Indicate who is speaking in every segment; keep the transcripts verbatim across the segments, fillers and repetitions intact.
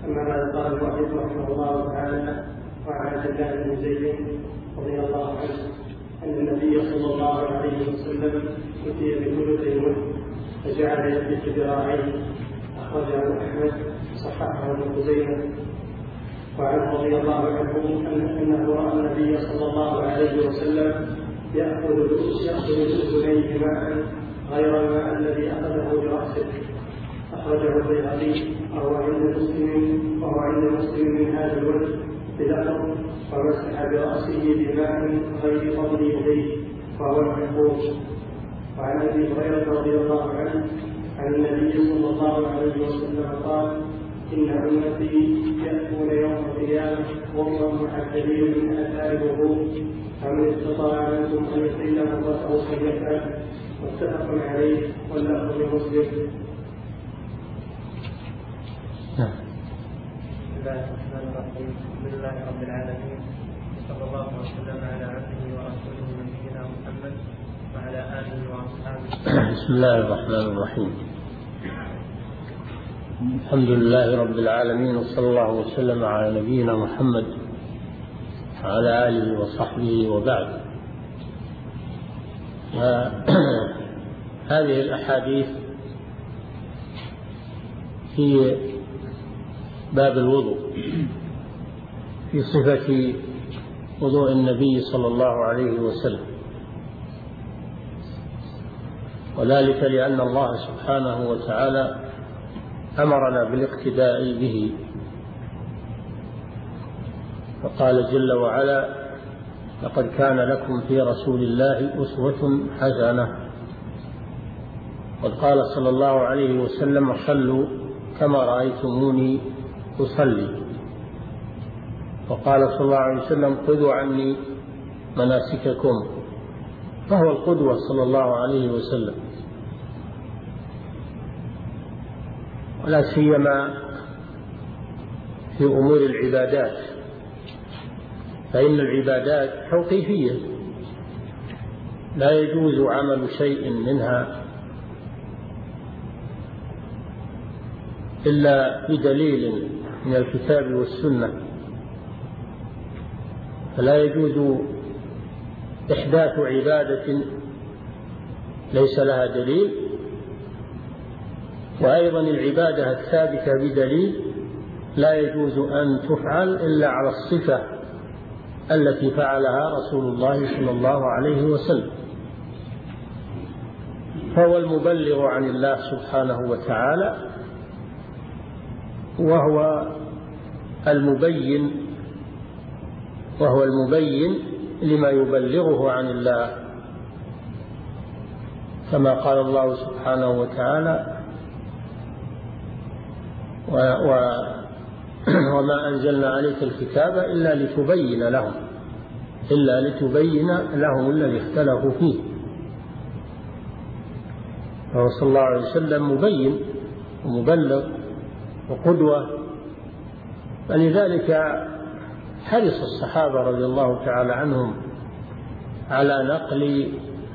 Speaker 1: أما بعد، قال المؤلف رحمه الله تعالى: وعن عبد الله بن زيد رضي الله عنه أن النبي صلى الله عليه وسلم أتي بثلث الملك فجعل يملك ذراعيه، أخرجه أحمد صححه ابن خزيمة. وعنه رضي الله عنه أنه رأى النبي صلى الله عليه وسلم يأخذ بأذنيه ماء غير الماء الذي أخذه برأسه، أخرجه البيهقي وهو عند مسلم وهو عند مسلم من هذا الوجه بلفظ: ومسح برأسه بماء غير فضل يديه، وهو المحفوظ. وعن أبي هريرة رضي الله عنه عن النبي صلى الله عليه وسلم قال: إن أمتي يأتون يوم القيامة وهم محجلين من آثار الوضوء، فمن استطاع منكم أن يطيل مرة صيحة. متفق عليه واللفظ لمسلم.
Speaker 2: بسم الله الرحمن الرحيم. الحمد لله رب العالمين، صلى الله وسلم على عبده ورسوله نبينا محمد وعلى آله وأصحابه.
Speaker 3: بسم الله الرحمن الرحيم. الحمد لله رب العالمين، وصلى الله وسلم على نبينا محمد وعلى آله وصحبه وبعد. هذه الأحاديث في باب الوضوء، في صفة وضوء النبي صلى الله عليه وسلم، وذلك لأن الله سبحانه وتعالى أمرنا بالاقتداء به، فقال جل وعلا: لقد كان لكم في رسول الله أسوة حسنة. قد قال صلى الله عليه وسلم: صلوا كما رأيتموني أصلي. وقال صلى الله عليه وسلم: خذوا عني مناسككم، فهو القدوة صلى الله عليه وسلم، ولا سيما في أمور العبادات، فإن العبادات توقيفية، لا يجوز عمل شيء منها إلا بدليل من الكتاب والسنة، فلا يجوز إحداث عبادة ليس لها دليل، وأيضا العبادة الثابتة بدليل لا يجوز أن تفعل إلا على الصفة التي فعلها رسول الله صلى الله عليه وسلم. فهو المبلغ عن الله سبحانه وتعالى، وهو المبين وهو المبين لما يبلغه عن الله، كما قال الله سبحانه وتعالى: وما أنزلنا عليك الكتاب إلا لتبين لهم إلا لتبين لهم الذي اختلفوا فيه. فهو صلى الله عليه وسلم مبين ومبلغ وقدوة، فلذلك حرص الصحابة رضي الله تعالى عنهم على نقل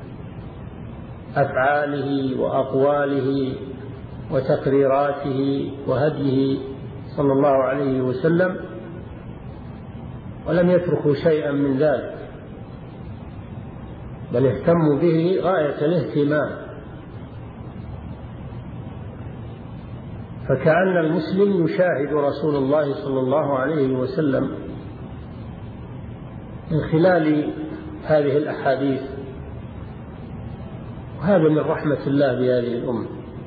Speaker 3: أفعاله وأقواله وتقريراته وهديه صلى الله عليه وسلم، ولم يتركوا شيئا من ذلك، بل اهتموا به غاية الاهتمام. فكأن المسلم يشاهد رسول الله صلى الله عليه وسلم من خلال هذه الأحاديث، وهذا من رحمة الله بهذه الأمة.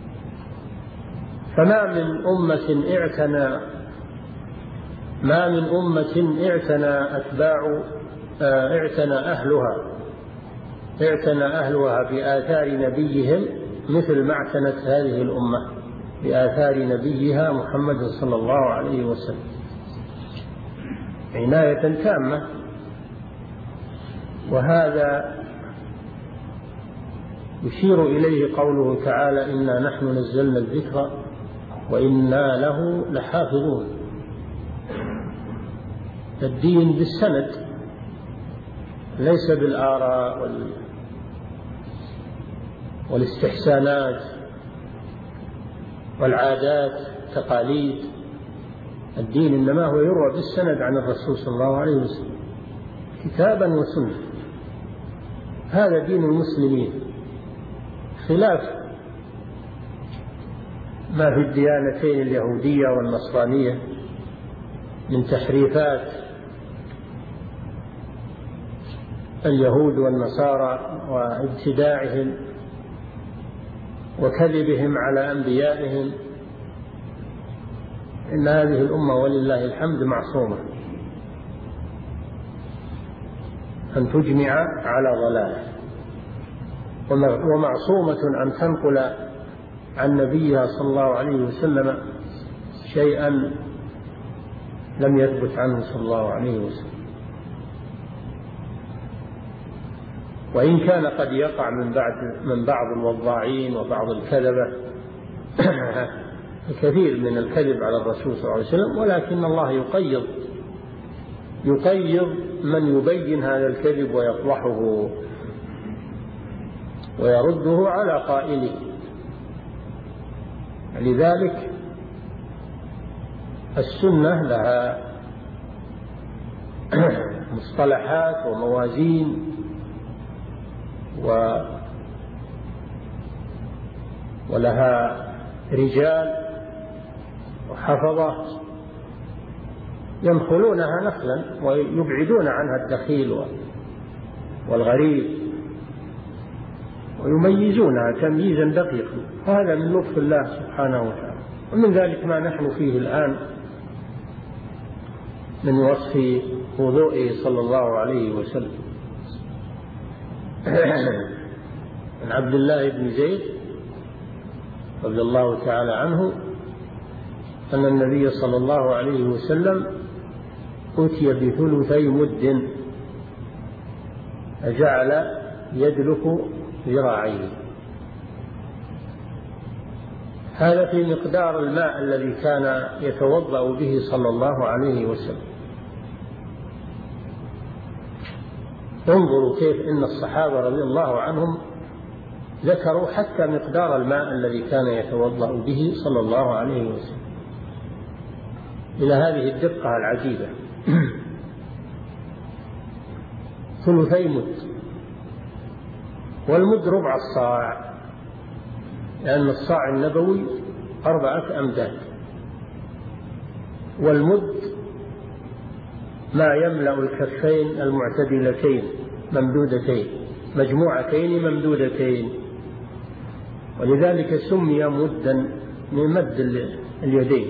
Speaker 3: فما من أمة اعتنى ما من أمة اعتنى أتباع اعتنى أهلها اعتنى أهلها بآثار نبيهم مثل ما اعتنت هذه الأمة بآثار نبيها محمد صلى الله عليه وسلم عناية تامة. وهذا يشير إليه قوله تعالى: إنا نحن نزلنا الذكر وإنا له لحافظون. الدين بالسند ليس بالآراء والاستحسانات والعادات تقاليد، الدين إنما هو يروى بالسند عن الرسول صلى الله عليه وسلم كتابا وسنة. هذا دين المسلمين، خلاف ما في الديانتين اليهودية والنصرانية من تحريفات اليهود والنصارى وابتداعهم وكذبهم على أنبيائهم. إن هذه الأمة ولله الحمد معصومة أن تجمع على ضلالة، ومعصومة أن تنقل عن نبيها صلى الله عليه وسلم شيئا لم يثبت عنه صلى الله عليه وسلم. وإن كان قد يقع من بعد من بعض الوضاعين وبعض الكذبة الكثير من الكذب على الرسول صلى الله عليه وسلم، ولكن الله يقيض يقيض من يبين هذا الكذب ويطرحه ويرده على قائله. لذلك السنة لها مصطلحات وموازين و ولها رجال وحفظة ينخلونها نخلا ويبعدون عنها الدخيل والغريب ويميزونها تمييزا دقيقا. هذا من لطف الله سبحانه وتعالى. ومن ذلك ما نحن فيه الآن من وصف وضوئه صلى الله عليه وسلم. عن عبد الله بن زيد رضي الله تعالى عنه أن النبي صلى الله عليه وسلم أتي بثلثي مد فجعل يدلك ذراعيه. هذا في مقدار الماء الذي كان يتوضأ به صلى الله عليه وسلم. انظروا كيف إن الصحابة رضي الله عنهم ذكروا حتى مقدار الماء الذي كان يتوضأ به صلى الله عليه وسلم إلى هذه الدقة العجيبة. ثلثي مد، والمد ربع الصاع، لأن الصاع النبوي أربعة أمداد، والمد ما يملأ الكفين المعتدلتين ممدودتين مجموعتين ممدودتين، ولذلك سمي مدا من مد اليدين.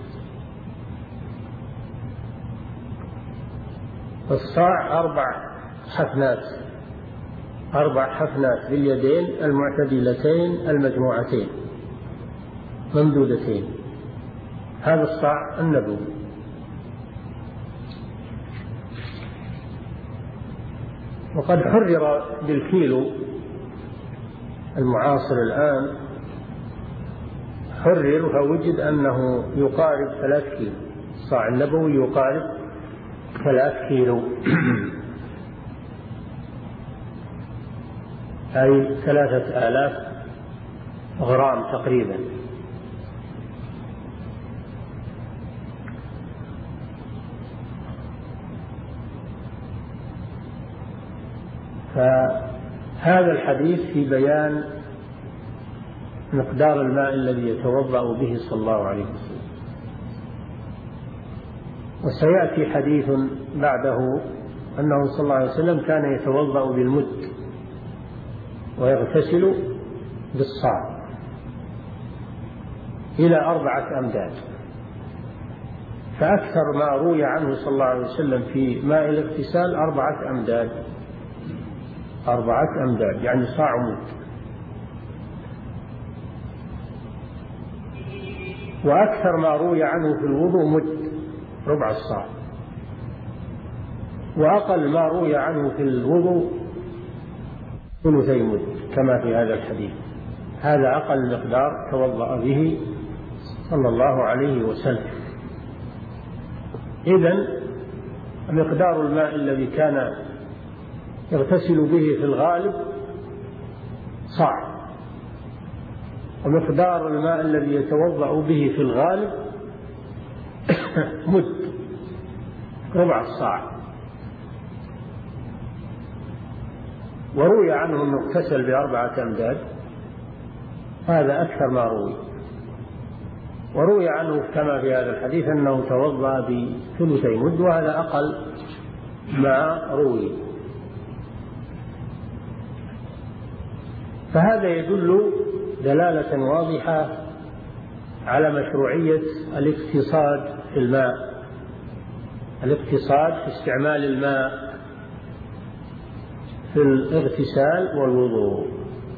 Speaker 3: الصاع أربع حفنات أربع حفنات باليدين المعتدلتين المجموعتين ممدودتين، هذا الصاع النبوي. وقد حرر بالكيلو المعاصر الآن، حرر فوجد أنه يقارب ثلاث كيلو. الصاع النبوي يقارب ثلاث كيلو أي ثلاثة آلاف غرام تقريبا. فهذا الحديث في بيان مقدار الماء الذي يتوضأ به صلى الله عليه وسلم. وسيأتي حديث بعده أنه صلى الله عليه وسلم كان يتوضأ بالمد ويغتسل بالصاع إلى أربعة أمداد. فأكثر ما روي عنه صلى الله عليه وسلم في ماء الاغتسال أربعة أمداد أربعة أمداد يعني صاع مد. وأكثر ما روي عنه في الوضوء مد ربع الصاع، وأقل ما روي عنه في الوضوء ثلثي مد كما في هذا الحديث. هذا أقل مقدار توضأ به صلى الله عليه وسلم. إذن مقدار الماء الذي كان يغتسل به في الغالب صاع، ومقدار الماء الذي يتوضأ به في الغالب مد ربع الصاع. وروي عنه أنه اغتسل بأربعة أمداد، هذا أكثر ما روي. وروي عنه كما في هذا الحديث أنه توضأ بثلثي مد، وهذا أقل ما روي. فهذا يدل دلالة واضحة على مشروعية الاقتصاد في الماء، الاقتصاد في استعمال الماء في الاغتسال والوضوء،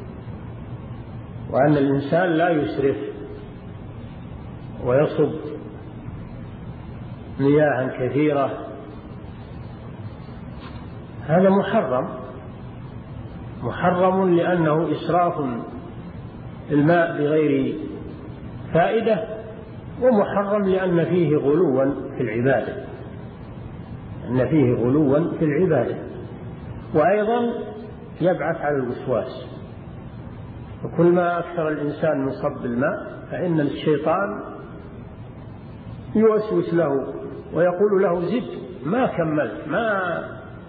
Speaker 3: وأن الإنسان لا يسرف ويصب مياه كثيرة، هذا محرم محرم لأنه إسراف الماء بغير فائدة، ومحرم لأن فيه غلوا في العبادة، أن فيه غلوا في العبادة، وأيضا يبعث على الوسواس. وكل ما أكثر الإنسان من صب الماء فإن الشيطان يوسوس له ويقول له زد، ما كملت، ما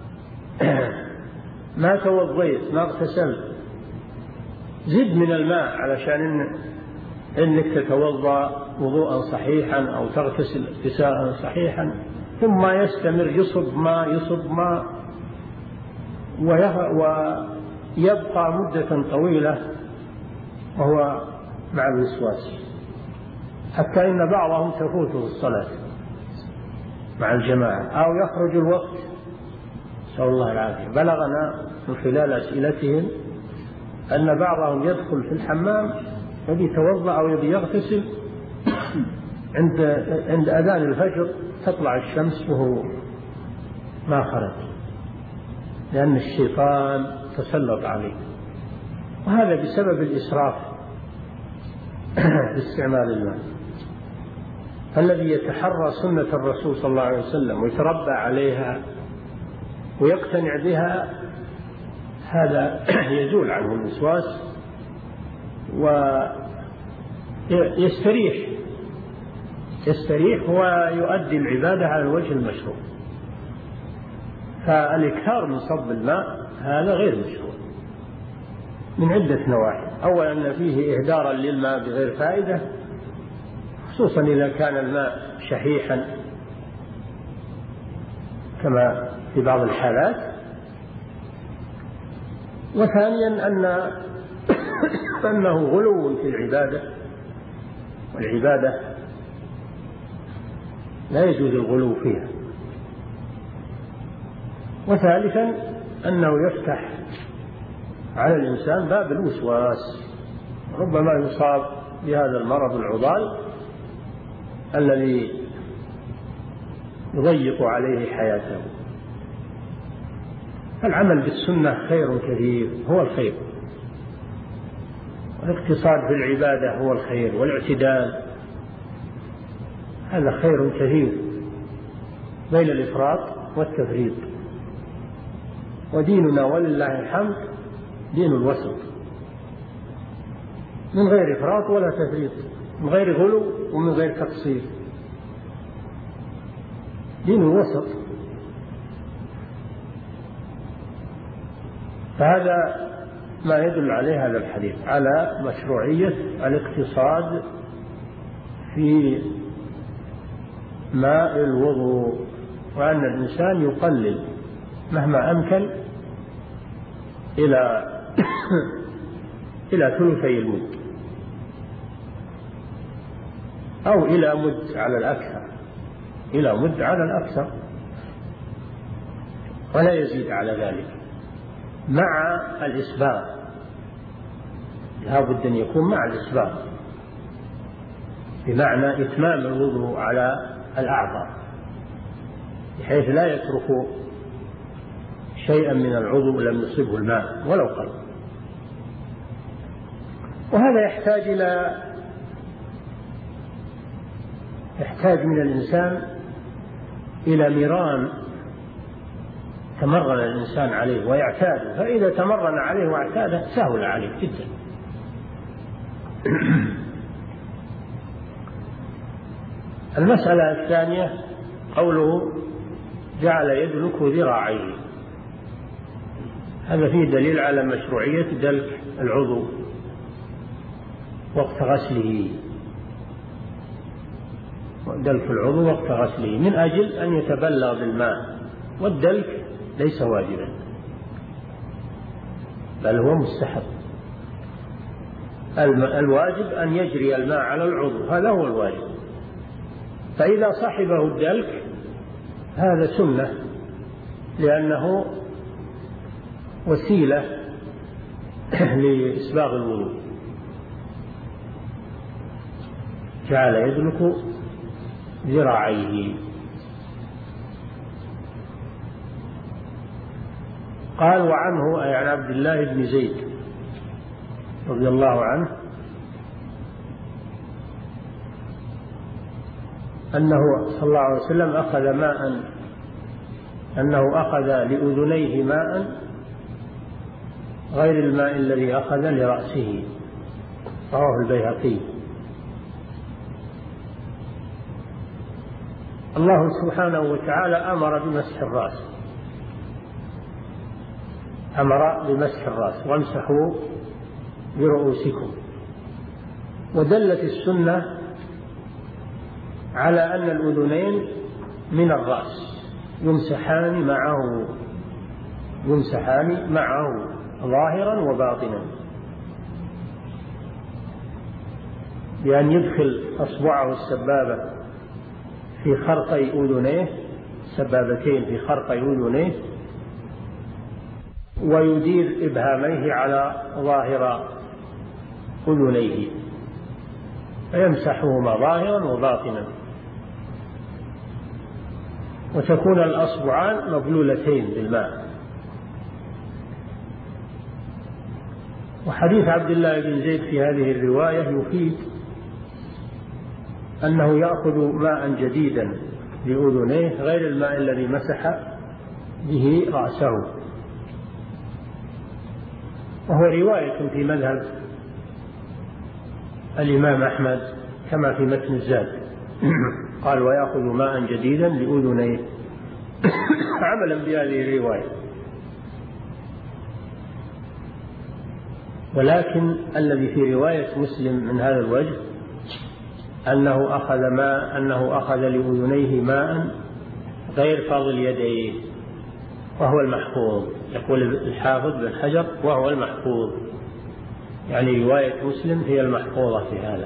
Speaker 3: ما توضيت، ما اغتسلت، زد من الماء علشان إن إنك تتوضأ وضوءا صحيحا أو تغتسل اغتسالا صحيحا. ثم يستمر يصب ما يصب ما ويبقى مدة طويلة وهو مع الوسواس، حتى إن بعضهم تفوته الصلاة مع الجماعة أو يخرج الوقت، نسأل الله العافية. بلغنا من خلال أسئلتهم أن بعضهم يدخل في الحمام يبي يتوضأ أو يبي يغتسل عند عند أذان الفجر تطلع الشمس وهو ما خرج، لأن الشيطان تسلط عليه، وهذا بسبب الإسراف في استعمال الماء. الذي يتحرى سنة الرسول صلى الله عليه وسلم ويتربى عليها ويقتنع بها، هذا يزول عنه الوسواس ويستريح يستريح ويؤدي العبادة على الوجه المشروع. فالإكثار من صب الماء هذا غير مشروع من عدة نواحي. أولا أن فيه إهدارا للماء بغير فائدة، خصوصا إذا كان الماء شحيحا كما في بعض الحالات. وثانيا أن أنه غلو في العبادة، والعبادة لا يجوز الغلو فيها. وثالثا أنه يفتح على الإنسان باب الوسواس، ربما يصاب بهذا المرض العضال الذي يضيق عليه حياته. العمل بالسنة خير كثير، هو الخير، والاقتصاد في العبادة هو الخير، والاعتدال هذا خير كثير بين الإفراط والتفريط. وديننا ولله الحمد دين الوسط، من غير إفراط ولا تفريط، من غير غلو ومن غير تقصير، دين الوسط. فهذا ما يدل عليه هذا الحديث على مشروعية الاقتصاد في ماء الوضوء، وأن الإنسان يقلل مهما أمكن إلى إلى ثلثي المد أو إلى مد على الأكثر، إلى مد على الأكثر، ولا يزيد على ذلك، مع الإسباغ. لا بد أن يكون مع الإسباغ، بمعنى إتمام الوضوء على الأعضاء، بحيث لا يترك شيئا من العضو لم يصبه الماء ولو قل. وهذا يحتاج إلى يحتاج من الإنسان إلى مران تمرن الإنسان عليه ويعتاد، فإذا تمرن عليه واعتاده سهل عليه جدا. المسألة الثانية قوله جعل يدلك ذراعيه، هذا فيه دليل على مشروعية دلك العضو وقت غسله، دلك العضو وقت غسله من أجل أن يتبلغ بالماء، والدلك ليس واجبا بل هو مستحب. الواجب أن يجري الماء على العضو، هذا هو الواجب، فإذا صحبه الدلك هذا سنة لأنه وسيلة لإسباغ الوضوء. جعل يدلك ذراعيه. قال وعنه أي عن عبد الله بن زيد رضي الله عنه أنه صلى الله عليه وسلم أخذ ماء أنه أخذ لأذنيه ماء غير الماء الذي أخذ لرأسه، رواه البيهقي. الله سبحانه وتعالى أمر بمسح الرأس، أمر بمسح الرأس وامسحوا برؤوسكم، ودلت السنة على أن الأذنين من الرأس يمسحان معه يمسحان معه ظاهرا وباطنا، بأن يدخل أصبعه السبابة في خرقي أذنيه، سبابتين في خرقي أذنيه، ويدير إبهاميه على ظاهر أذنيه فيمسحهما ظاهرا وباطنا، وتكون الأصبعان مبلولتين بالماء. وحديث عبد الله بن زيد في هذه الرواية يفيد أنه يأخذ ماء جديدا لأذنيه غير الماء الذي مسح به رأسه، وهو رواية في مذهب الإمام أحمد كما في متن الزاد قال ويأخذ ماء جديدا لأذنيه عملا بهذه الرواية. ولكن الذي في رواية مسلم من هذا الوجه أنه أخذ ماء أنه أخذ لأذنيه ماء غير فاضل يديه، وهو المحفوظ، يقول الحافظ بن حجر وهو المحفوظ، يعني رواية مسلم هي المحفوظة في هذا.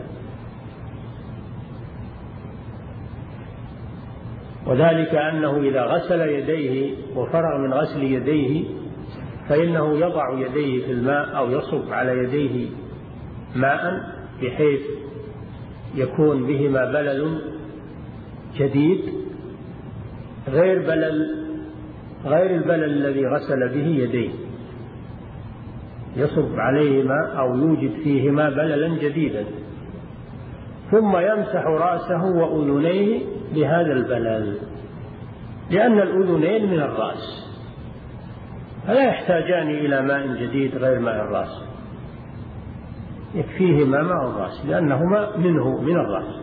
Speaker 3: وذلك أنه إذا غسل يديه وفرغ من غسل يديه فإنه يضع يديه في الماء أو يصب على يديه ماء بحيث يكون بهما بلل جديد غير بلل غير البلل الذي غسل به يديه، يصب عليهما أو يوجد فيهما بللا جديدا، ثم يمسح رأسه وأذنيه بهذا البلل، لأن الأذنين من الرأس فلا يحتاجان إلى ماء جديد غير ماء الرأس، يكفيهما ماء الرأس لأنهما منه من الرأس.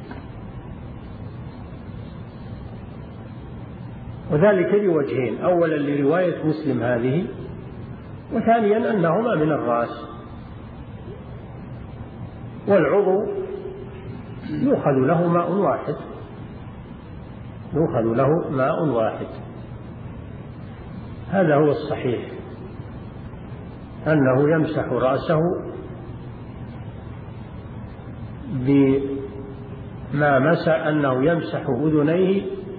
Speaker 3: وذلك لوجهين: أولا لرواية مسلم هذه، وثانيا أنهما من الرأس، والعضو يؤخذ له ماء واحد يؤخذ له ماء واحد هذا هو الصحيح، أنه يمسح رأسه بما مسح أنه يمسح أذنيه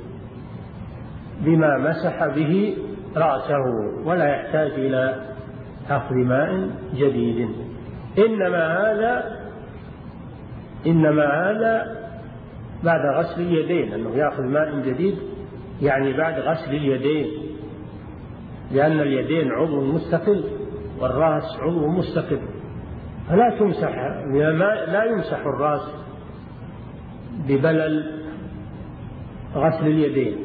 Speaker 3: بما مسح به رأسه، ولا يحتاج إلى أخذ ماء جديد. إنما هذا إنما هذا بعد غسل اليدين، أنه يأخذ ماء جديد يعني بعد غسل اليدين، لأن اليدين عضو مستقل والرأس عضو مستقل، فلا تمسح لا يمسح الرأس ببلل غسل اليدين،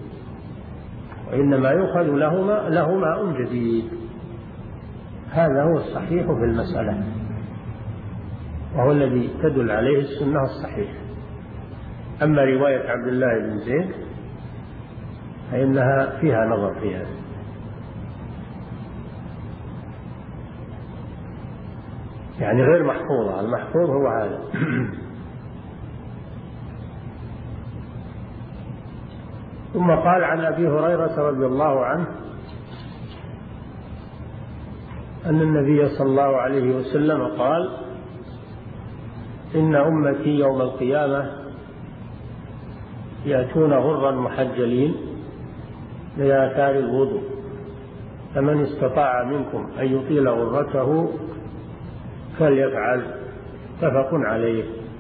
Speaker 3: وإنما يؤخذ له له ماء جديد. هذا هو الصحيح في المسألة، وهو الذي تدل عليه السنة الصحيحة. أما رواية عبد الله بن زيد فإنها فيها نظر في هذا. يعني غير محفوظة، المحفوظ هو هذا. ثم قال عن أبي هريرة رضي الله عنه أن النبي صلى الله عليه وسلم قال: إن أمتي يوم القيامة يأتون غرا محجلين بآثار الوضوء، فمن استطاع منكم أن يطيل غرته فليفعل. متفق عليه.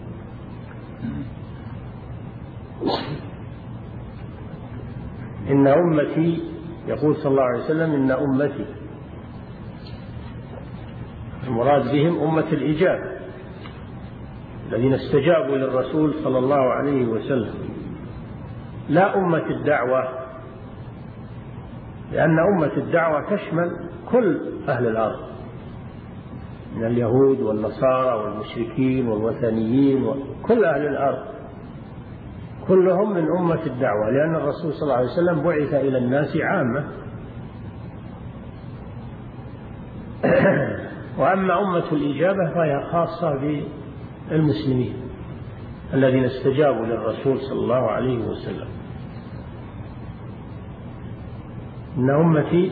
Speaker 3: إن أمتي، يقول صلى الله عليه وسلم: إن أمتي، المراد بهم أمة الإجابة الذين استجابوا للرسول صلى الله عليه وسلم، لا أمة الدعوة، لأن أمة الدعوة تشمل كل أهل الأرض من اليهود والنصارى والمشركين والوثنيين وكل أهل الأرض، كلهم من أمة الدعوة، لأن الرسول صلى الله عليه وسلم بعث إلى الناس عامة. وأما أمة الإجابة فهي خاصة بالمسلمين الذين استجابوا للرسول صلى الله عليه وسلم. إن أمتي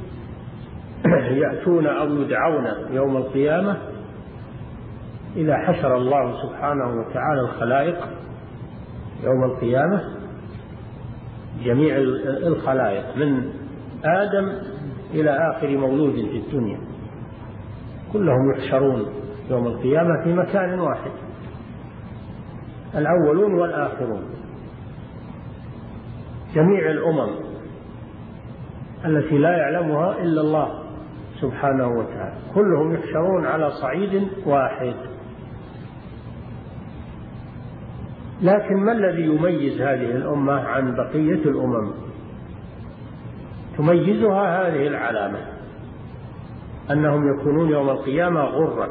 Speaker 3: يأتون أو يدعون يوم القيامة إذا حشر الله سبحانه وتعالى الخلائق يوم القيامة، جميع الخلائق من آدم إلى آخر مولود في الدنيا كلهم يحشرون يوم القيامة في مكان واحد، الأولون والآخرون، جميع الأمم التي لا يعلمها إلا الله سبحانه وتعالى، كلهم يحشرون على صعيد واحد. لكن ما الذي يميز هذه الأمة عن بقية الأمم؟ تميزها هذه العلامة، أنهم يكونون يوم القيامة غرا.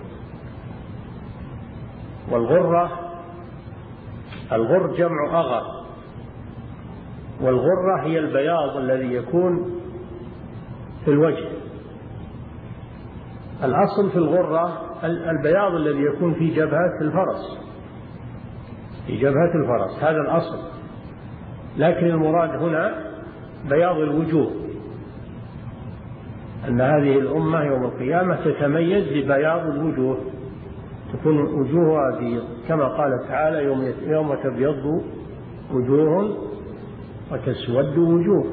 Speaker 3: والغرة، الغر جمع أغر، والغرة هي البياض الذي يكون في الوجه. الأصل في الغرة البياض الذي يكون في جبهة الفرس، في جبهة الفرس، هذا الأصل. لكن المراد هنا بياض الوجوه، أن هذه الأمة يوم القيامة تتميز ببياض الوجوه، تكون وجوهها بيض، كما قال تعالى: يوم, يوم تبيض وجوه وتسود وجوه.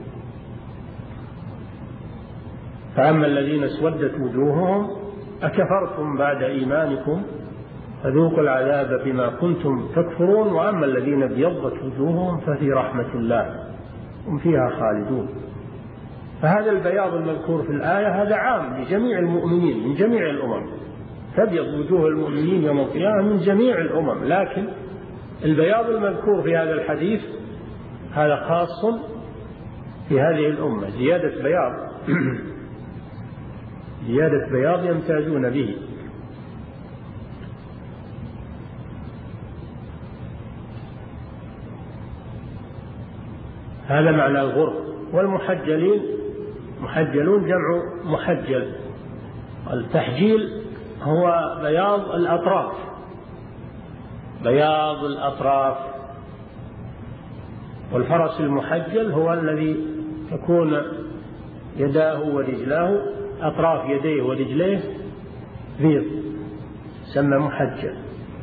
Speaker 3: فأما الذين اسودت وجوههم أكفرتم بعد إيمانكم فذوقوا العذاب بما كنتم تكفرون، وأما الذين ابيضت وجوههم ففي رحمة الله هم فيها خالدون. فهذا البياض المذكور في الآية هذا عام لجميع المؤمنين من جميع الأمم، تبيض وجوه المؤمنين يوم القيامة من جميع الأمم، لكن البياض المذكور في هذا الحديث هذا خاص في هذه الأمة، زيادة بياض زيادة بياض يمتازون به. هذا معنى الغر. والمحجلين، محجلون جمع محجل. التحجيل هو بياض الأطراف، بياض الأطراف. والفرس المحجل هو الذي تكون يداه ورجلاه، أطراف يديه ورجليه بيض، سمى محجل.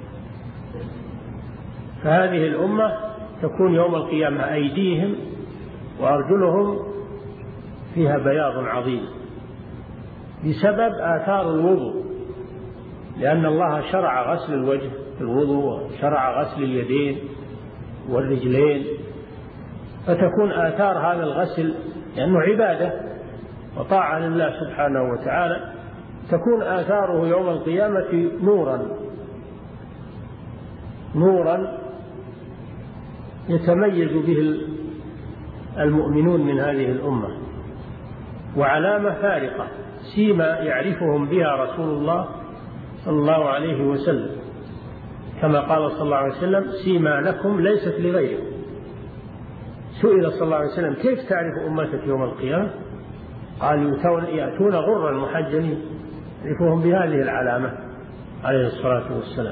Speaker 3: فهذه الأمة تكون يوم القيامة أيديهم وأرجلهم فيها بياض عظيم بسبب آثار الوضوء، لأن الله شرع غسل الوجه في الوضوء، وشرع غسل اليدين والرجلين، فتكون آثار هذا الغسل لأنه عبادة وطاعة لله سبحانه وتعالى، تكون آثاره يوم القيامة نورا نورا يتميز به المؤمنون من هذه الأمة، وعلامة فارقة، سيما يعرفهم بها رسول الله صلى الله عليه وسلم، كما قال صلى الله عليه وسلم سيما لكم ليست لغيركم. سئل صلى الله عليه وسلم كيف تعرف أمتك يوم القيامة؟ قال يأتون غرا محجلين، يعرفهم بهذه العلامة عليه الصلاة والسلام.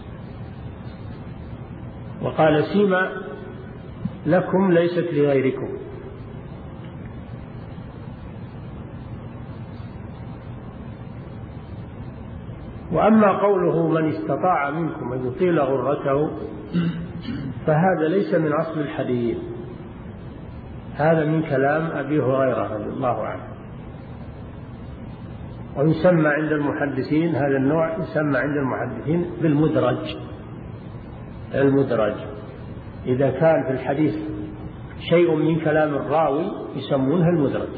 Speaker 3: وقال سيما لكم ليست لغيركم. وأما قوله من استطاع منكم أن يطيل غرته فهذا ليس من أصل الحديث، هذا من كلام أبي هريرة رضي الله عنه. ويسمى عند المحدثين هذا النوع يسمى عند المحدثين بالمدرج. المدرج إذا كان في الحديث شيء من كلام الراوي يسمونها المدرج.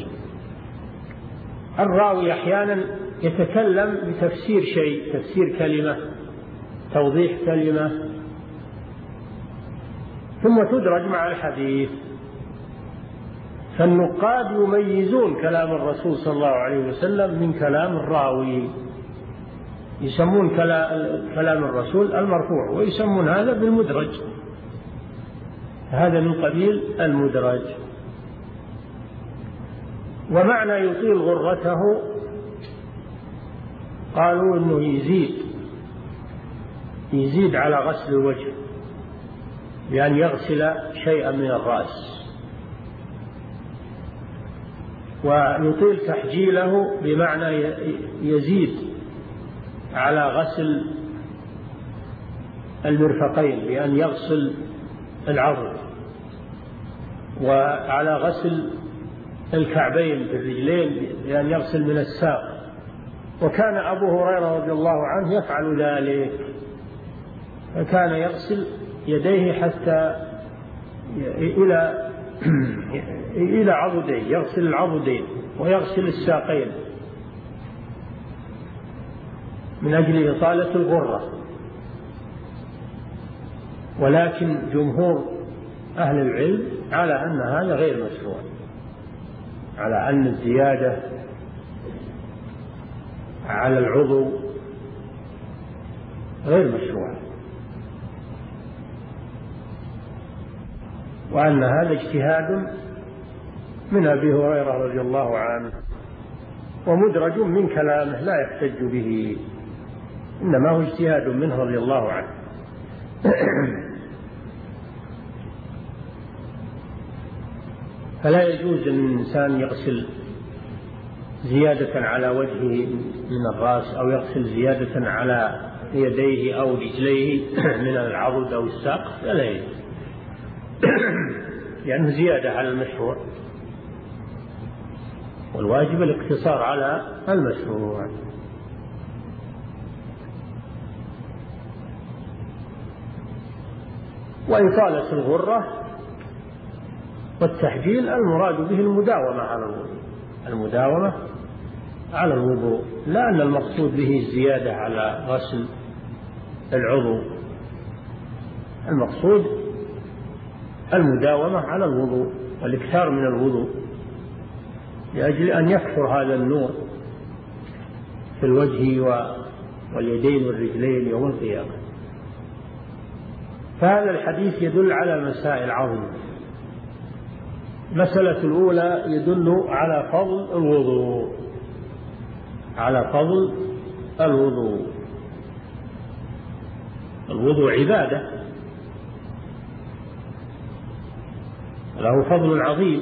Speaker 3: الراوي أحيانا يتكلم بتفسير شيء، تفسير كلمة، توضيح كلمة، ثم تدرج مع الحديث. فالنقاد يميزون كلام الرسول صلى الله عليه وسلم من كلام الراوي، يسمون كلام الرسول المرفوع ويسمون هذا بالمدرج، هذا من قبيل المدرج. ومعنى يطيل غرته قالوا انه يزيد يزيد على غسل الوجه بأن يغسل شيئا من الرأس، ويطيل تحجيله بمعنى يزيد على غسل المرفقين بأن يغسل العضد، وعلى غسل الكعبين بالرجلين بأن يغسل من الساق. وكان أبو هريرة رضي الله عنه يفعل ذلك، فكان يغسل يديه حتى إلى إلى عضدين، يغسل العضدين ويغسل الساقين من أجل إطالة الغرة. ولكن جمهور أهل العلم على أن هذا غير مشروع، على أن الزيادة على العضو غير مشروع، وأن هذا اجتهاد من أبي هريرة رضي الله عنه ومدرج من كلامه لا يحتج به، إنما هو اجتهاد منه رضي الله عنه. فلا يجوز أن الإنسان يغسل زيادة على وجهه من الرأس، أو يغسل زيادة على يديه أو رجليه من العضد أو الساق، فلا يجوز، لأنه زيادة على المشروع، والواجب الاقتصار على المشروع. وإطالة الغرة والتحجيل المراد به المداومة على الوضوء، المداومة على الوضوء، لا أن المقصود به الزيادة على غسل العضو، المقصود المداومة على الوضوء والإكثار من الوضوء لأجل أن يكثر هذا النور في الوجه واليدين والرجلين يوم القيامة. فهذا الحديث يدل على مسائل عظيمة. المسألة الأولى يدل على فضل الوضوء، على فضل الوضوء. الوضوء عبادة له فضل عظيم،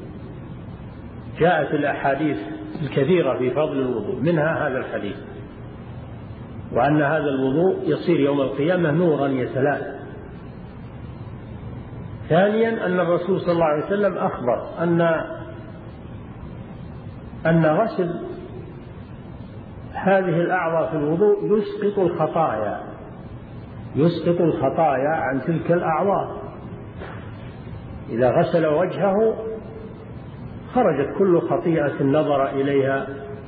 Speaker 3: جاءت الأحاديث الكثيرة في فضل الوضوء، منها هذا الحديث، وأن هذا الوضوء يصير يوم القيامة نورا يتلألأ. ثانيا أن الرسول صلى الله عليه وسلم أخبر أن أن غسل هذه الأعضاء في الوضوء يسقط الخطايا، يسقط الخطايا عن تلك الأعضاء. إذا غسل وجهه خرجت كل خطيئة نظر إليها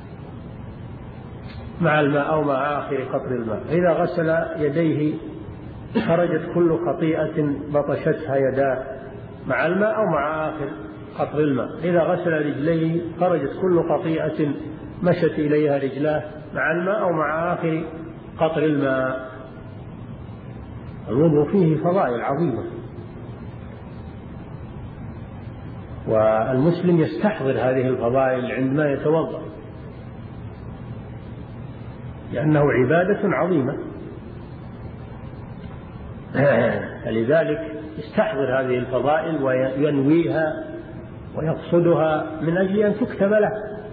Speaker 3: مع الماء أو مع آخر قطر الماء. إذا غسل يديه خرجت كل خطيئة بطشتها يداه مع الماء أو مع آخر قطر الماء. إذا غسل رجليه خرجت كل خطيئة مشت إليها رجلاه مع الماء أو مع آخر قطر الماء. الوضوء فيه فضائل عظيمة، والمسلم يستحضر هذه الفضائل عندما يتوضأ، لأنه عبادة عظيمة. فلذلك يستحضر هذه الفضائل وينويها ويقصدها من أجل أن تكتب له،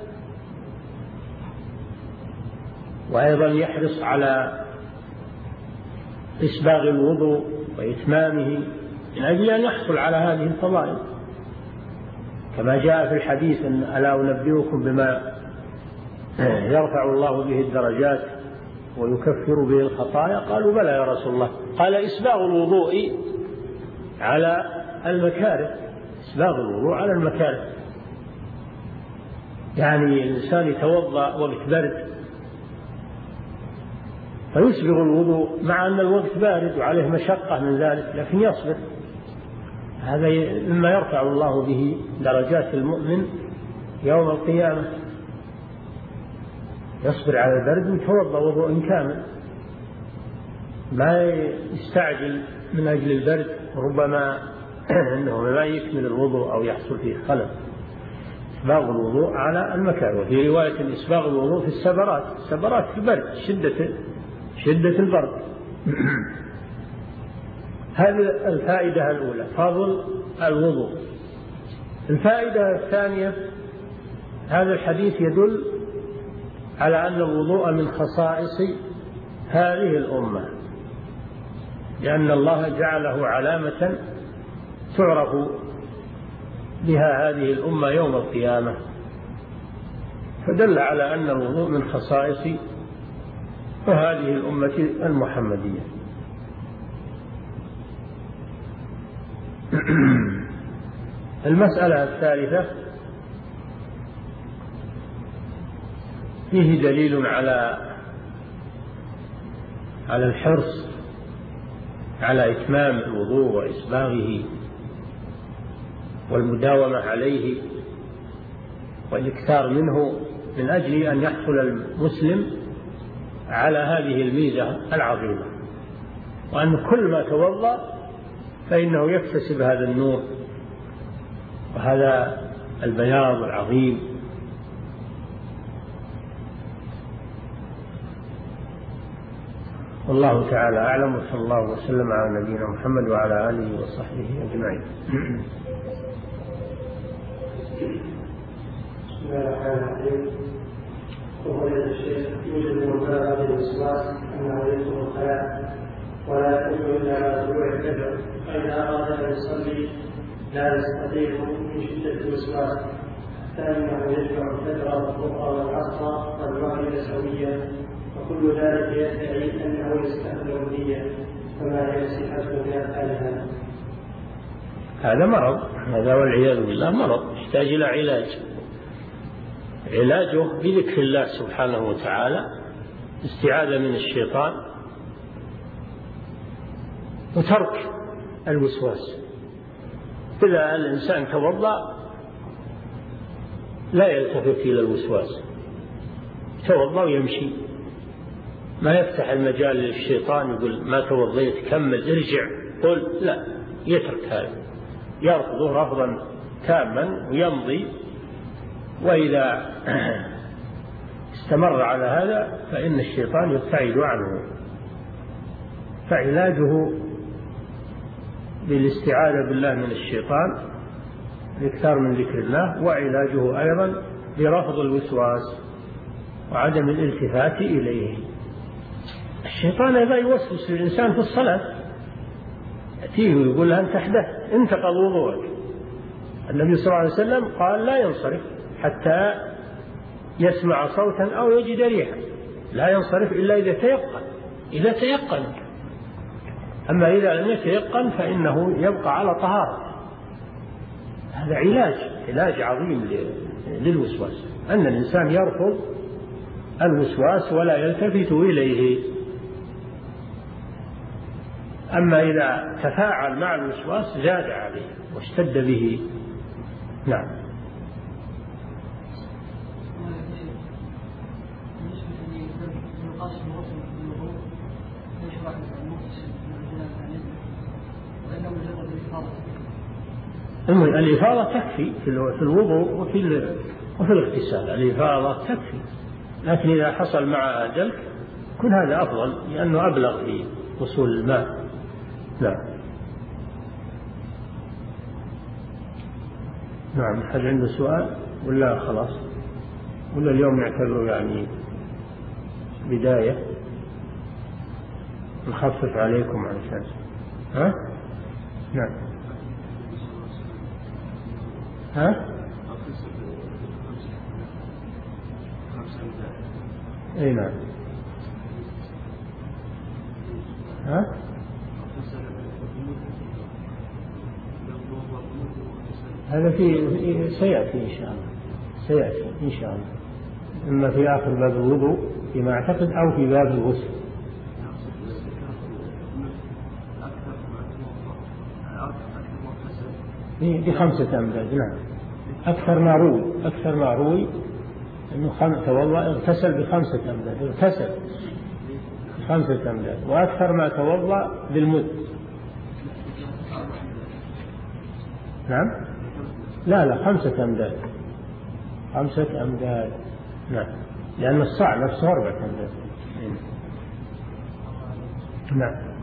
Speaker 3: وأيضا يحرص على إسباغ الوضوء وإتمامه من أجل أن يحصل على هذه الفضائل، كما جاء في الحديث: أن ألا أنبئكم بما يرفع الله به الدرجات ويكفر به الخطايا؟ قالوا: بلى يا رسول الله. قال: إسباغ الوضوء على المكاره، إسباغ الوضوء على المكاره، يعني الإنسان يتوضأ وقت برد فيسبغ الوضوء مع أن الوقت بارد وعليه مشقة من ذلك، لكن يصبر. هذا مما يرفع الله به درجات المؤمن يوم القيامة، يصبر على البرد ويتوضأ وضوء كامل، ما يستعجل من أجل البرد، ربما أنه لا يكمل الوضوء أو يحصل فيه خلل. إسباغ الوضوء على المكان. وفي رواية: إسباغ الوضوء في السبرات، السبرات في البرد، شدة شدة البرد. هذه الفائدة الأولى، فضل الوضوء. الفائدة الثانية: هذا الحديث يدل على أن الوضوء من خصائص هذه الأمة، لأن الله جعله علامة تعرف بها هذه الأمة يوم القيامة، فدل على أن الوضوء من خصائص هذه الأمة المحمدية. المسألة الثالثة: فيه دليل على على الحرص على إتمام الوضوء وإسباغه والمداومة عليه والإكثار منه، من أجل أن يحصل المسلم على هذه الميزة العظيمة، وأن كل ما توضأ فإنه يكتسب هذا النور وهذا البياض العظيم. والله تعالى أعلم، وصلى الله وسلم على نبينا محمد وعلى آله وصحبه أجمعين.
Speaker 1: بسم الله الرحمن الرحيم. وقال الشيخ: يوجد من باب الوسواس أنه يدخل الخلاء ولا يدخل إلا على طلوع الفجر، فإذا أراد أن يصلي لا يستطيع من شدة الوسواس، حتى أنه يجمع الفجر والظهر والعصر والمغرب سويا، وكل ذلك يدعي أنه يستخدم النية، فما هي صحته في أفعال هذا؟
Speaker 3: هذا مرض، هذا والعياذ بالله مرض يحتاج إلى علاج. علاجه بذكر الله سبحانه وتعالى، استعاذة من الشيطان، وترك الوسواس. إذا الإنسان توضأ لا يلتفت إلى الوسواس، توضأ ويمشي، ما يفتح المجال للشيطان يقول: ما توضيت كمل ارجع قل، لا، يترك هذا، يرفضه رفضا تاما ويمضي. وإذا استمر على هذا فإن الشيطان يبتعد عنه. فعلاجه بالاستعاذة بالله من الشيطان، الإكثار من ذكر الله، وعلاجه أيضا برفض الوسواس وعدم الالتفات إليه. الشيطان إذا يوسوس للإنسان في الصلاة يأتيه ويقول له: أنت أحدثت، انتقض وضوءك. النبي صلى الله عليه وسلم قال: لا ينصرف حتى يسمع صوتا أو يجد ريحا، لا ينصرف إلا إذا تيقن، إذا تيقن. أما إذا لم يتيقن فإنه يبقى على طهارة. هذا علاج علاج عظيم للوسواس، أن الإنسان يرفض الوسواس ولا يلتفت إليه. أما إذا تفاعل مع الوسواس زاد عليه واشتد به. نعم. الإفاضة تكفي في الوضوء وفي وفي الاغتسال، الإفاضة تكفي، لكن إذا حصل معها دلك كل هذا أفضل لأنه أبلغ في وصول الماء. نعم. نعم. هل عنده سؤال ولا خلاص؟ ولا اليوم نعتبره يعني بداية نخفف عليكم على أساس ها؟ نعم. ها؟ اي نعم. ها؟ هذا في سيأتي إن شاء الله، سيأتي إن شاء الله، إما في آخر باب الوضوء فيما أعتقد أو في باب الغسل. بخمسة أمداد. نعم. أكثر ما روي أكثر ما روي أنه خم... توضأ اغتسل بخمسة أمداد، اغتسل بخمسة أمداد، وأكثر ما توضأ بالمد. نعم. لا لا خمسة أمداد، خمسة أمداد. نعم. لأن الصاع نفسه أربعة أمداد. نعم.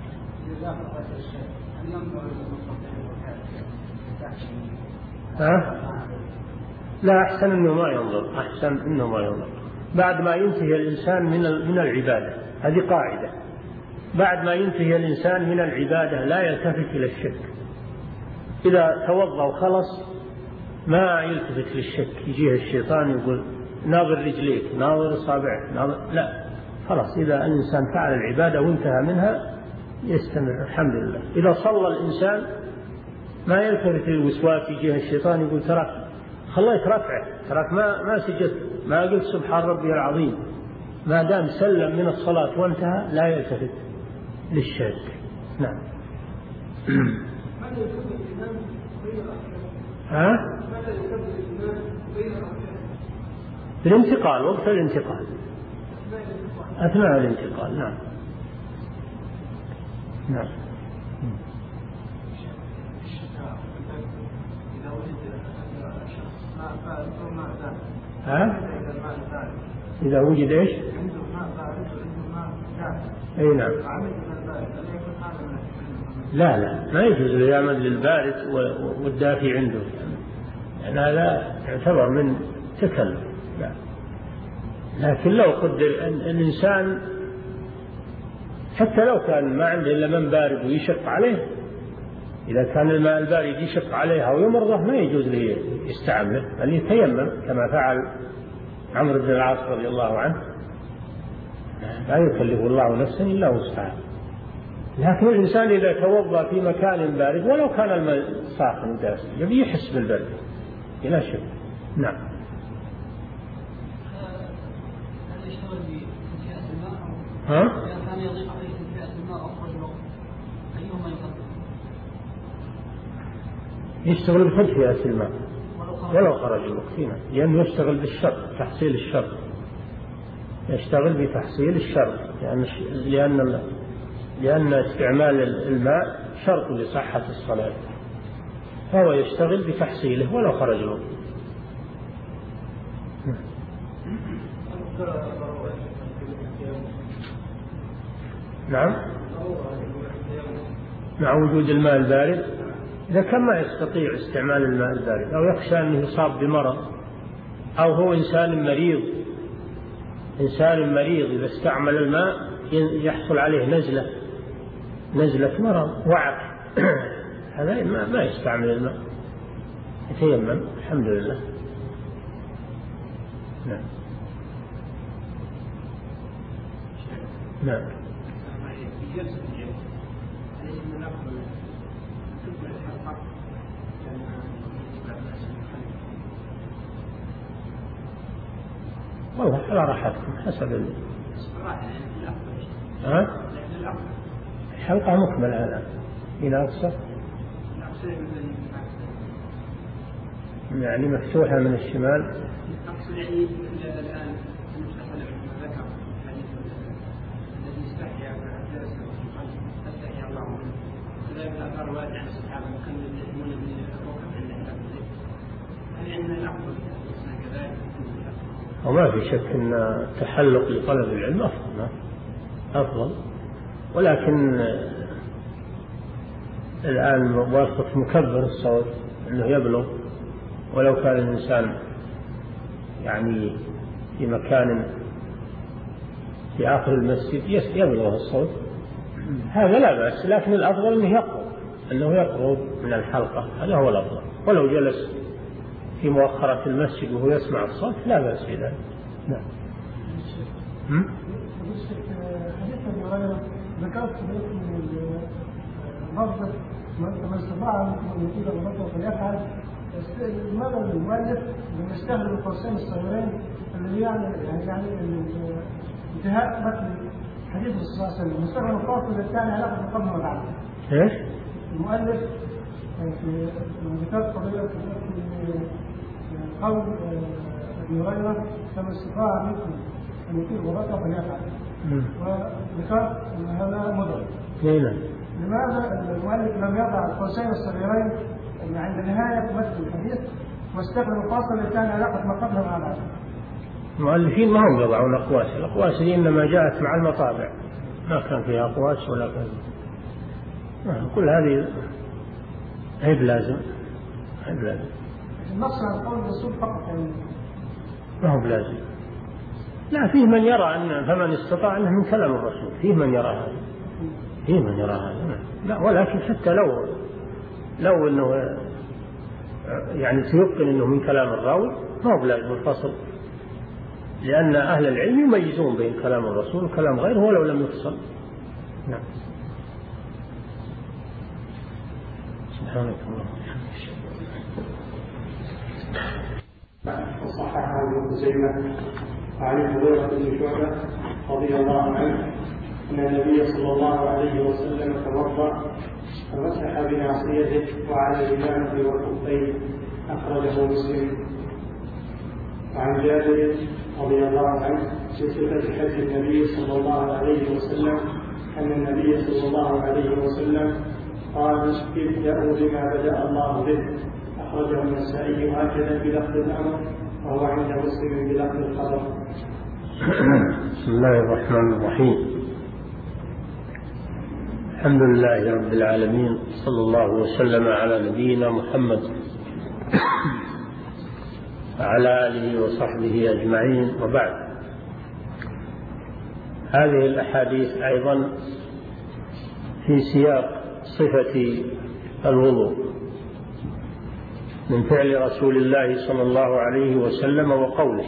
Speaker 3: ها؟ لا، أحسن إنه ما ينظر، أحسن إنه ما ينظر بعد ما ينتهي الإنسان من من العبادة. هذه قاعدة، بعد ما ينتهي الإنسان من العبادة لا يلتفت إلى الشك. إذا توضأ وخلص ما يلتفت للشك، يجيه الشيطان يقول ناظر رجليك، ناظر أصابعك، ناظر، لا، خلاص. إذا الإنسان فعل العبادة وانتهى منها يستمر الحمد لله. إذا صلى الإنسان ما يلتفت للوسواس، يجيه الشيطان يقول تراك خليت ركعة، تراك ما ما سجدت، ما قلت سبحان ربي العظيم، ما دام سلم من الصلاة وانتهى لا يلتفت للشك. نعم. ها؟ الانتقال، وقت الانتقال، أثناء الانتقال. نعم. نعم. ها؟ إذا وجد إيش؟ أي نعم. لا لا ما يجوز له يعمل للبارد والدافي عنده، يعني هذا يعتبر من تكلف. لا. لكن لو قدر أن الإنسان حتى لو كان ما عنده إلا من بارد ويشق عليه، إذا كان الماء البارد يشق عليه أو يمرضه ما يجوز له يستعمله، بل يتيمم كما فعل عمرو بن العاص رضي الله عنه. لا يكلف الله نفسا إلا وسعها. لكن الإنسان إذا توضأ في مكان بارد ولو كان الماء ساخن دافئ يبي يحس بالبرد بلا شك. نعم. ها؟ يشتغل بتدفئة الماء ولو خرج الوقت، لأنه يشتغل بالشرط، تحصيل الشرط، يشتغل بتحصيل الشرط، لأن لأن لأن استعمال الماء شرط لصحة الصلاة، فهو يشتغل بتحصيله ولو خرج الوقت. نعم. مع وجود الماء البارد، إذا كان ما يستطيع استعمال الماء البارد أو يخشى أنه يصاب بمرض أو هو إنسان مريض، إنسان مريض إذا استعمل الماء يحصل عليه نزلة نزلة مرض وعك، هذا ما يستعمل الماء، يتيمم الحمد لله. نعم. نعم. والله على راحتكم حسب ال... ها؟ حلقة مكملة الآن إلى أقصى، يعني مفتوحة من الشمال.
Speaker 4: أقصد يعني الآن ذكر حديث الذي استحيا استحيا الله منه، كذلك الآثار الواردة عن الصحابة كانوا يتهمون بالركب عند من الأفضل كذلك؟
Speaker 3: وما في شك أن التحلق لطلب العلم أفضل أفضل ولكن الآن واسطة مكبر الصوت أنه يبلغ، ولو كان الإنسان يعني في مكان في آخر المسجد يبلغ الصوت هذا لا بأس، لكن الأفضل أنه يقرب أنه يقرب من الحلقة، هذا هو الأفضل. ولو جلس في مؤخرة المسجد وهو يسمع الصوت لا بأس بذلك. نعم.
Speaker 5: حديث ابي هريره ذكرت لفظ من استطاع ان يطيل الركعه فليفعل. لماذا المؤلف لما يستخدم القوسين الصغيرين الذي يعني يعني انتهاء متن حديث الرسول صلى الله عليه وسلم مستخدم القوس الثاني علاقه بالقبل والبعد؟
Speaker 3: ايش؟
Speaker 5: المؤلف في ذكرت قضيه قول ابي هريره كما استطاع منكم ان يطيل الركعه فليفعل، وذكرت ان هذا مدرج. لماذا المؤلف لم يضع القوسين الصغيرين عند نهاية متن الحديث واستخدم الفاصل اللي كان علاقة ما قبله مع بعض؟
Speaker 3: المؤلفين ما هم يضعون أقواس، الأقواس دي إنما جاءت مع المطابع، ما كان فيها أقواس ولا كان كل هذه عيب لازم عيب لازم
Speaker 5: النص عن قول الرسول فقط يعني
Speaker 3: ما هو بلازم. لا، فيه من يرى أن فمن استطاع أنه من كلام الرسول، فيه من يرى هذا فيه من يرى هذا لا، ولكن حتى لو لو أنه يعني تيقن أنه من كلام الراوي ما هو بلازم الفصل، لأن أهل العلم يميزون بين كلام الرسول وكلام غيره ولو لم يفصل. نعم. سبحانك اللهم
Speaker 1: وصححه ابن خزيمة عن المغيرة بن شعبة رضي الله عنه أن النبي صلى الله عليه وسلم توضأ فمسح بناصيته وعلى الإمامة والخفين، أخرجه مسلم. وعن جابر رضي الله عنه في صفة حج النبي صلى الله عليه وسلم أن النبي صلى الله عليه وسلم قال: ابدأوا بما بدأ الله به، أخرجه النسائي هكذا بلفظ الأمر، وهو عند مسلم بلفظ الخبر.
Speaker 3: بسم الله الرحمن الرحيم. الحمد لله رب العالمين، صلى الله وسلم على نبينا محمد وعلى آله وصحبه أجمعين، وبعد. هذه الأحاديث أيضا في سياق صفة الوضوء من فعل رسول الله صلى الله عليه وسلم وقوله.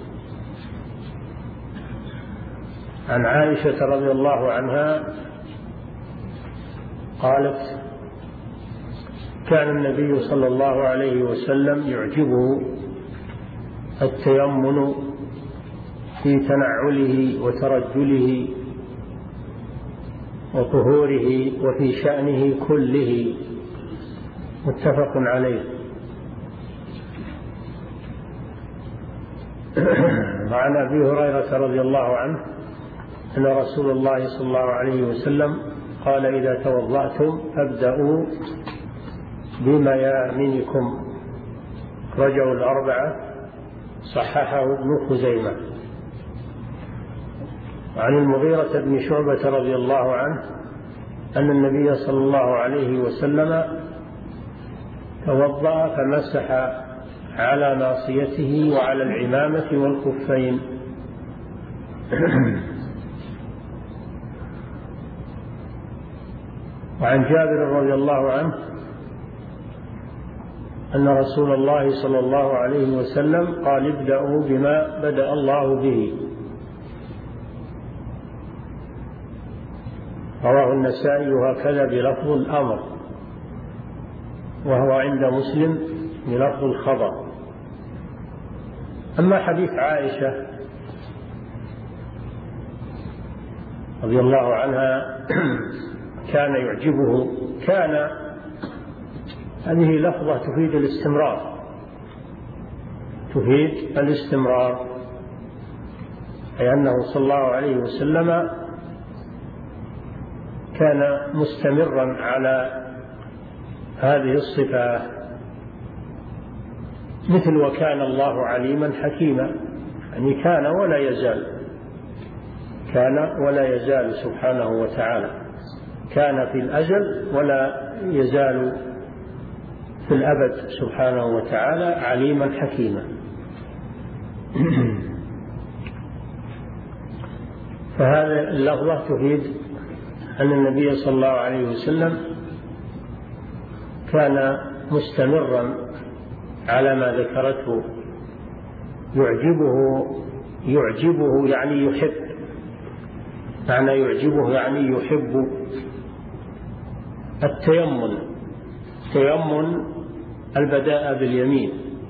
Speaker 3: عن عائشة رضي الله عنها قالت: كان النبي صلى الله عليه وسلم يعجبه التيمن في تنعله وترجله وطهوره وفي شأنه كله، متفق عليه. وعن أبي هريرة رضي الله عنه أن رسول الله صلى الله عليه وسلم قال: إذا توضأتم فابدأوا بميامنكم. رجعوا الأربعة، صححه ابن خزيمة. وعن المغيرة بن شعبة رضي الله عنه أن النبي صلى الله عليه وسلم توضأ فمسح على ناصيته وعلى العمامة والخفين. وعن جابر رضي الله عنه أن رسول الله صلى الله عليه وسلم قال: ابدأوا بما بدأ الله به. رواه النسائي وهكذا بلفظ الأمر، وهو عند مسلم بلفظ الخبر. أما حديث عائشة رضي الله عنها كان يعجبه، كان هذه لفظة تفيد الاستمرار تفيد الاستمرار أي أنه صلى الله عليه وسلم كان مستمرا على هذه الصفة. مثل وكان الله عليما حكيما، يعني كان ولا يزال، كان ولا يزال سبحانه وتعالى، كان في الأزل ولا يزال في الأبد سبحانه وتعالى عليما حكيما. فهذا اللفظة تفيد أن النبي صلى الله عليه وسلم كان مستمرا على ما ذكرته، يعجبه يعجبه يعني يحب، معنى يعجبه يعني يحب التيمن، تيمن البداءة باليمين،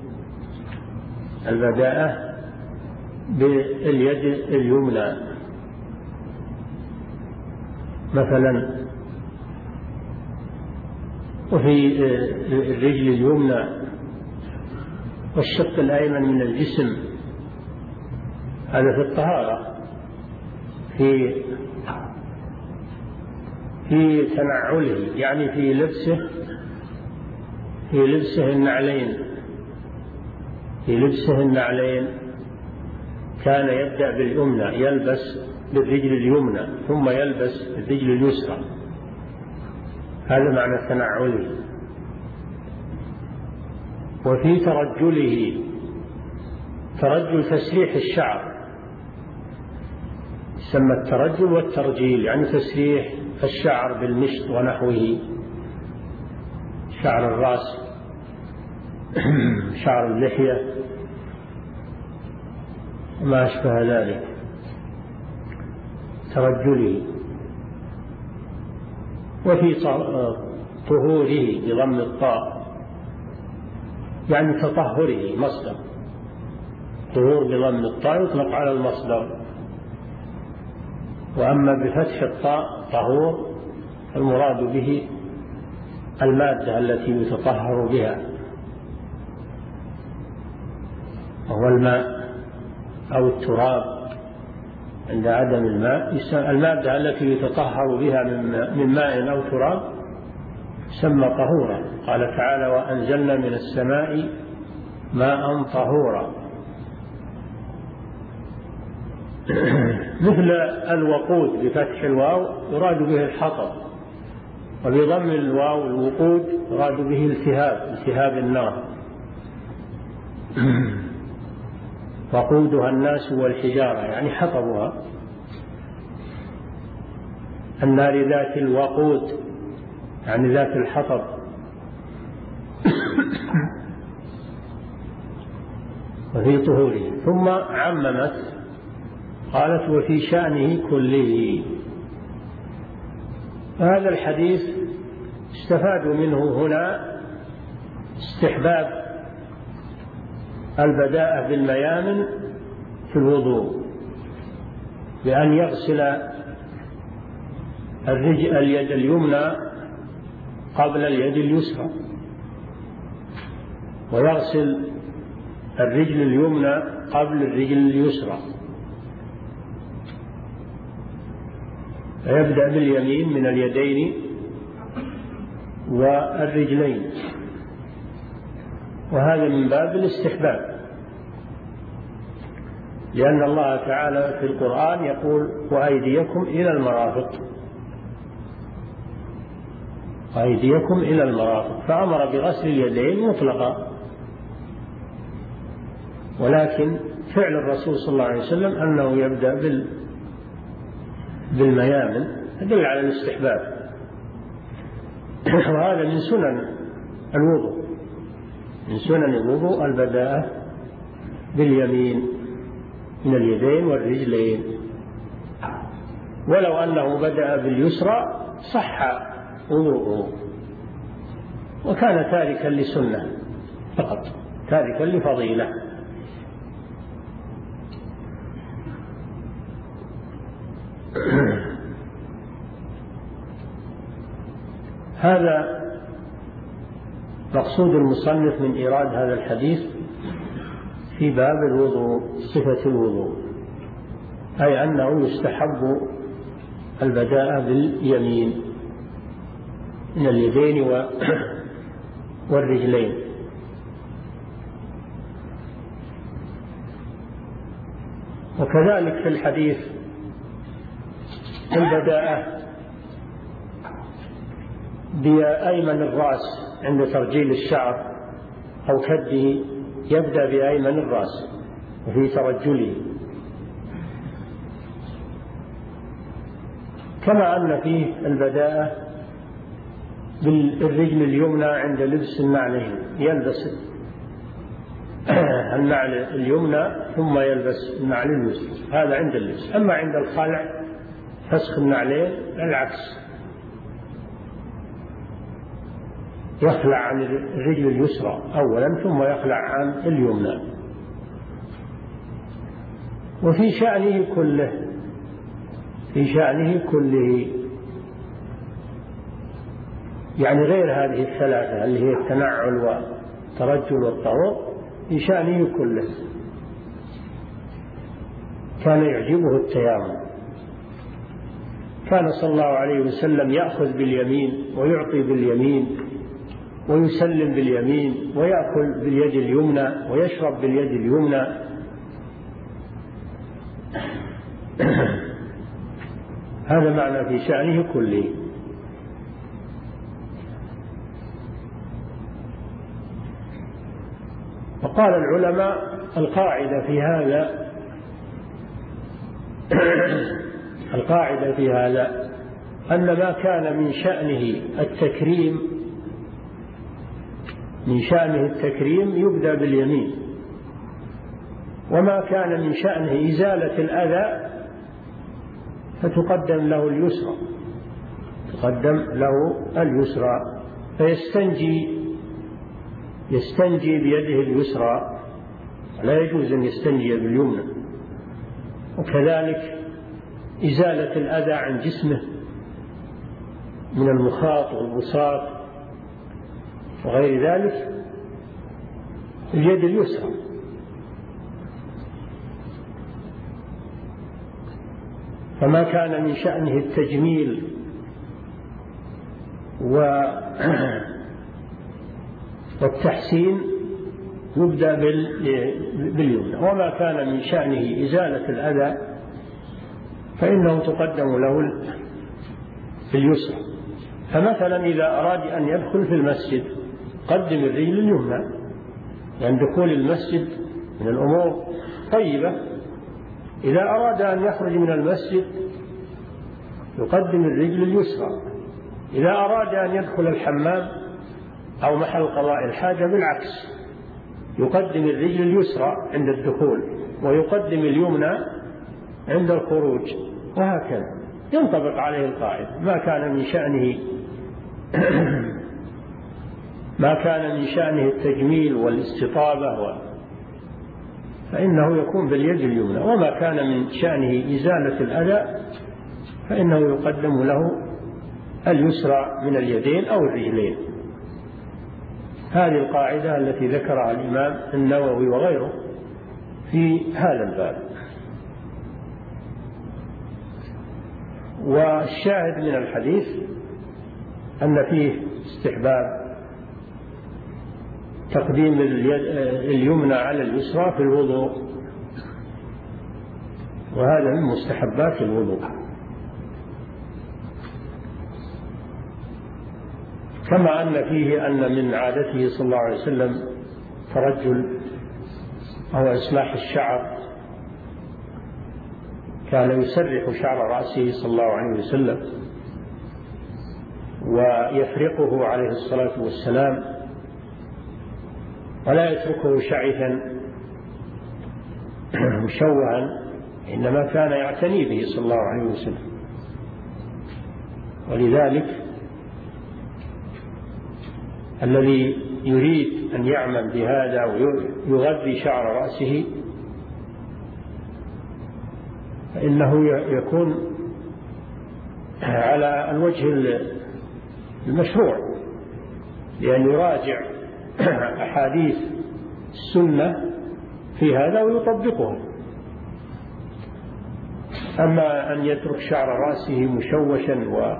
Speaker 3: البداءة باليد اليمنى مثلا، وفي الرجل اليمنى والشق الأيمن من الجسم، هذا في الطهارة. في في تنعله يعني في لبسه في لبسه النعلين في لبسه النعلين كان يبدأ باليمنى، يلبس بالرجل اليمنى ثم يلبس بالرجل اليسرى، هذا معنى تنعله. وفي ترجله، ترجل تسريح الشعر، يسمى الترجل والترجيل، يعني تسريح الشعر بالمشط ونحوه، شعر الرأس، شعر اللحية وما أشبه ذلك، ترجله. وفي طهوره بضم الطاء يعني تطهره، مصدر طهور بضم الطاء يطلق على المصدر، وأما بفتح الطاء طهور المراد به المادة التي يتطهر بها، وهو الماء أو التراب عند عدم الماء. المادة التي يتطهر بها من ماء أو تراب سمى طهورا. قال تعالى وأنزلنا من السماء ماء طهورا. مثل الوقود بفتح الواو يراد به الحطب، وبضم الواو الوقود يراد به التهاب، التهاب النار. وقودها الناس والحجارة يعني حطبها، النار ذات الوقود يعني ذات الحطب. وفي طهوره. ثم عممت قالت وفي شأنه كله. هذا الحديث استفادوا منه هنا استحباب البداءة بالميامن في الوضوء، بأن يغسل الرجل اليد اليمنى قبل اليد اليسرى، ويغسل الرجل اليمنى قبل الرجل اليسرى، فيبدأ باليمين من اليدين والرجلين، وهذا من باب الاستحباب، لأن الله تعالى في القرآن يقول وأيديكم إلى المرافق، وأيديكم إلى المرافق، فأمر بغسل اليدين مطلقا. ولكن فعل الرسول صلى الله عليه وسلم أنه يبدأ بال بالميامن يدل على الاستحباب، وهذا من سنن الوضوء، من سنن الوضوء البداءة باليمين من اليدين والرجلين. ولو أنه بدأ باليسرى صح وضوءه، وكان تاركا لسنة فقط، تاركا لفضيلة. هذا مقصود المصنف من إيراد هذا الحديث في باب الوضوء، صفة الوضوء، أي أنه يستحب البداءة باليمين من اليدين والرجلين. وكذلك في الحديث البداءة بأيمن الرأس عند ترجيل الشعر أو كده، يبدأ بأيمن الرأس وفي ترجله، كما أن فيه البداءة بالرجل اليمنى عند لبس النعلين، يلبس النعل اليمنى ثم يلبس النعل اليسرى، هذا عند اللبس. أما عند الخلع فسخ النعلين العكس، يخلع عن الرجل اليسرى أولا ثم يخلع عن اليمنى. وفي شأنه كله في شأنه كله يعني غير هذه الثلاثة اللي هي التنعل والترجل والطهور، في شأنه كله كان يعجبه التيامن. كان صلى الله عليه وسلم يأخذ باليمين ويعطي باليمين ويسلم باليمين ويأكل باليد اليمنى ويشرب باليد اليمنى. هذا معنى في شأنه كله. وقال العلماء القاعدة في هذا القاعدة في هذا أن ما كان من شأنه التكريم من شأنه التكريم يبدأ باليمين، وما كان من شأنه إزالة الأذى فتقدم له اليسرى تقدم له اليسرى فيستنجي يستنجي بيده اليسرى، لا يجوز أن يستنجي باليمنى. وكذلك إزالة الأذى عن جسمه من المخاط والبساط وغير ذلك اليد اليسرى. فما كان من شأنه التجميل والتحسين يبدأ باليمنى، وما كان من شأنه إزالة الأذى فإنه تقدم له اليسرى. فمثلا إذا أراد أن يدخل في المسجد قدم الرجل اليمنى، لأن دخول المسجد من الأمور طيبة. إذا أراد أن يخرج من المسجد يقدم الرجل اليسرى. إذا أراد أن يدخل الحمام أو محل قضاء الحاجة بالعكس، يقدم الرجل اليسرى عند الدخول ويقدم اليمنى عند الخروج، وهكذا ينطبق عليه القاعدة. ما كان من شأنه ما كان من شأنه التجميل والاستطابة فإنه يكون باليد اليمنى، وما كان من شأنه إزالة الأذى فإنه يقدم له اليسرى من اليدين أو الرجلين. هذه القاعدة التي ذكرها الإمام النووي وغيره في هذا الباب. والشاهد من الحديث أن فيه استحباب تقديم اليمنى على اليسرى في الوضوء، وهذا من مستحبات الوضوء. كما أن فيه أن من عادته صلى الله عليه وسلم ترجل أو إصلاح الشعر، كان يسرح شعر رأسه صلى الله عليه وسلم ويفرقه عليه الصلاة والسلام ولا يتركه شعثا مشوها، إنما كان يعتني به صلى الله عليه وسلم. ولذلك الذي يريد أن يعمل بهذا ويغذي شعر رأسه فإنه يكون على الوجه المشروع، لأن يراجع أحاديث السنة في هذا ويطبقها. أما أن يترك شعر رأسه مشوشا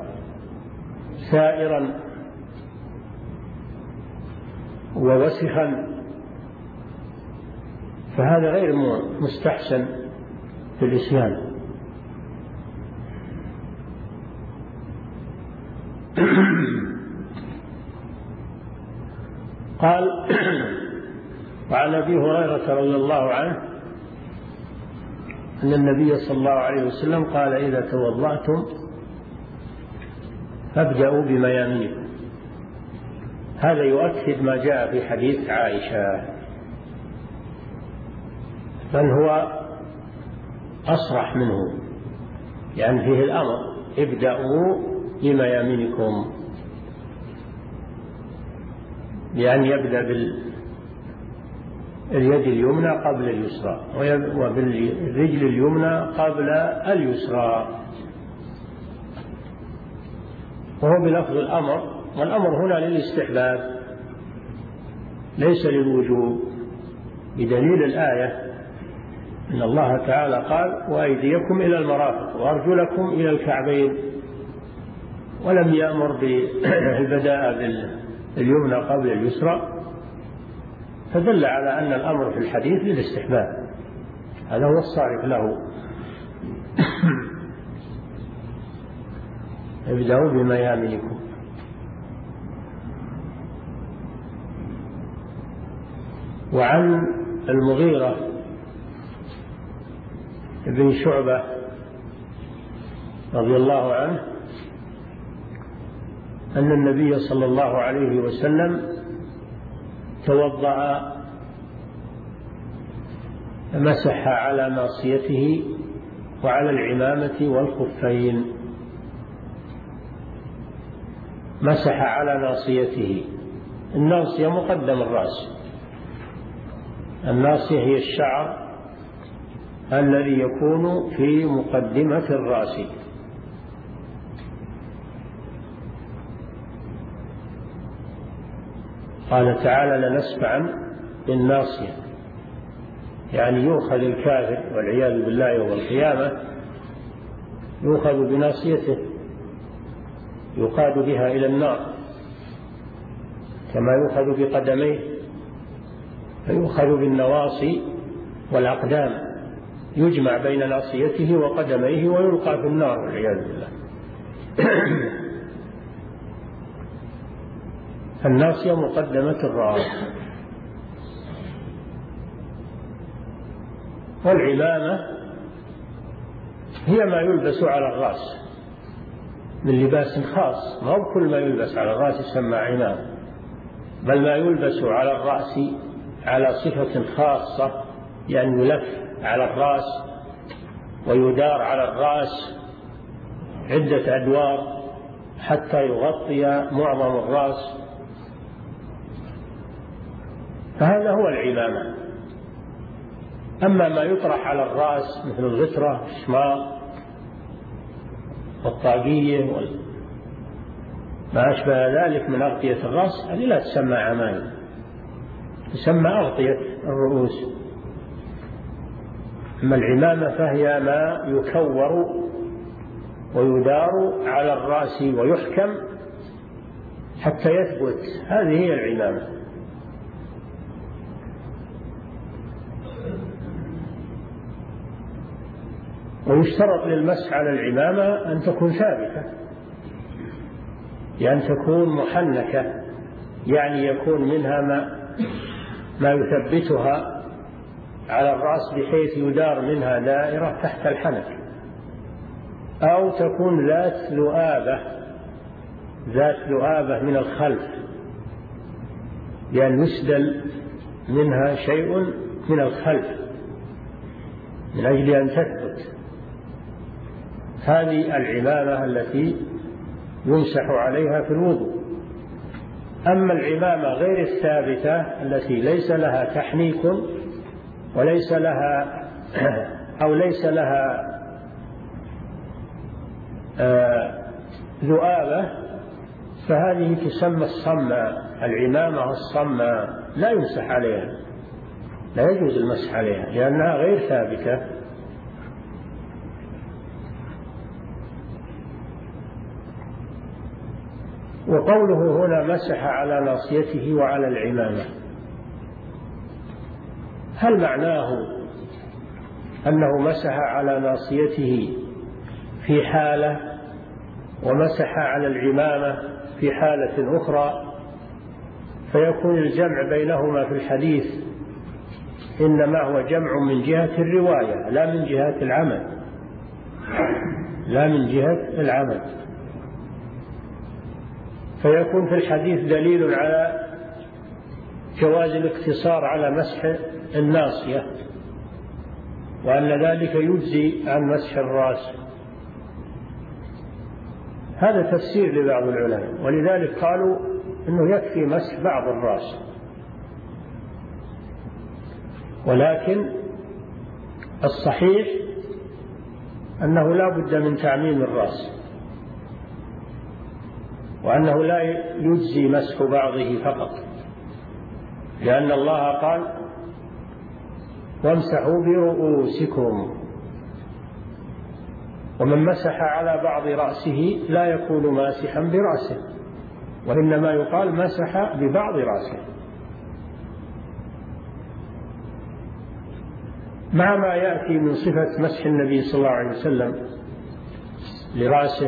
Speaker 3: وسائرا ووسخا فهذا غير مستحسن في الإسلام. قال: وعن أبي هريرة رضي الله عنه أن النبي صلى الله عليه وسلم قال: إذا توضأتم فابدأوا بميامنكم. هذا يؤكد ما جاء في حديث عائشة، بل هو أصرح منه، يعني فيه الأمر: ابدأوا بميامنكم، يعني يبدأ باليد اليمنى قبل اليسرى، وبالرجل اليمنى قبل اليسرى، وهو بلفظ الأمر، والأمر هنا للاستحباب ليس للوجوب، بدليل الآية إن الله تعالى قال: وأيديكم إلى المرافق وأرجلكم إلى الكعبين، ولم يأمر بالبداء باليمنى قبل اليسرى، فدل على أن الأمر في الحديث للاستحباب، هذا هو الصارف له. ابدأوا بميامنكم. وعن المغيرة بن شعبة رضي الله عنه أن النبي صلى الله عليه وسلم توضأ فمسح على ناصيته وعلى العمامة والخفين. مسح على ناصيته، الناصية مقدم الرأس، الناصية هي الشعر الذي يكون في مقدمة الرأس. قال تعالى: لنسفعا بالناصية، يعني يؤخذ الكافر والعياذ بالله يوم القيامة، يؤخذ بناصيته، يقاد بها إلى النار كما يؤخذ بقدميه، فيؤخذ بالنواصي والأقدام، يجمع بين ناصيته وقدميه ويلقى في النار والعياذ بالله. الناصية مقدمة الرأس، والعمامة هي ما يلبس على الرأس من لباس خاص، ما هو كل ما يلبس على الرأس يسمى عمامة، بل ما يلبس على الرأس على صفة خاصة، يعني يلف على الرأس ويدار على الرأس عدة أدوار حتى يغطي معظم الرأس، فهذا هو العمامة. أما ما يطرح على الرأس مثل الغترة والشماغ والطاقية وما أشبه ذلك من أغطية الرأس، هذه لا تسمى عمامة، تسمى أغطية الرؤوس. أما العمامة فهي ما يكور ويدار على الرأس ويحكم حتى يثبت، هذه هي العمامة. ويشترط للمسح على العمامة أن تكون ثابتة، يعني تكون محنكة، يعني يكون منها ما, ما يثبتها على الرأس بحيث يدار منها دائرة تحت الحنك، أو تكون ذات ذؤابة، ذات ذؤابة من الخلف، يعني يسدل منها شيء من الخلف من أجل أن تثبت. هذه العمامة التي يمسح عليها في الوضوء. أما العمامة غير الثابتة التي ليس لها تحنيك وليس لها أو ليس لها ذؤابة، فهذه تسمى الصماء، العمامة الصماء لا يمسح عليها، لا يجوز المسح عليها لأنها غير ثابتة. وقوله هنا مسح على ناصيته وعلى العمامة، هل معناه أنه مسح على ناصيته في حالة ومسح على العمامة في حالة أخرى، فيكون الجمع بينهما في الحديث إنما هو جمع من جهة الرواية لا من جهة العمل لا من جهة العمل فيكون في الحديث دليل على جواز الاقتصار على مسح الناصية، وأن ذلك يجزي عن مسح الرأس. هذا تفسير لبعض العلماء، ولذلك قالوا أنه يكفي مسح بعض الرأس، ولكن الصحيح أنه لا بد من تعميم الرأس، وأنه لا يجزي مسح بعضه فقط، لأن الله قال وامسحوا برؤوسكم، ومن مسح على بعض رأسه لا يكون ماسحا برأسه، وإنما يقال مسح ببعض رأسه، مع ما يأتي من صفة مسح النبي صلى الله عليه وسلم لرأسه،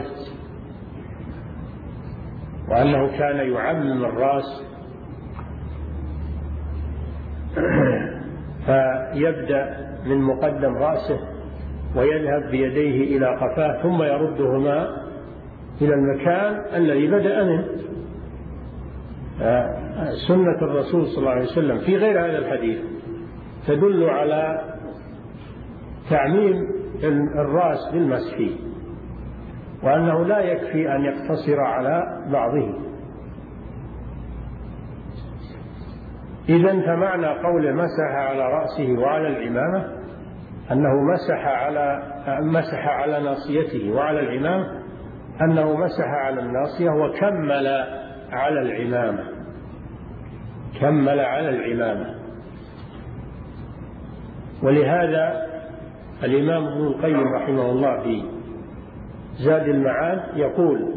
Speaker 3: وأنه كان يعمم الرأس فيبدأ من مقدم رأسه ويذهب بيديه إلى قفاه ثم يردهما إلى المكان الذي بدأ منه. سنة الرسول صلى الله عليه وسلم في غير هذا الحديث تدل على تعميم الرأس بالمسح، وأنه لا يكفي أن يقتصر على بعضه. إذن فمعنى قول مسح على رأسه وعلى العمامة أنه مسح على مسح على ناصيته وعلى العمامة، أنه مسح على الناصية وكمل على العمامة كمل على العمامة. ولهذا الإمام ابن القيم رحمه الله في زاد المعاد يقول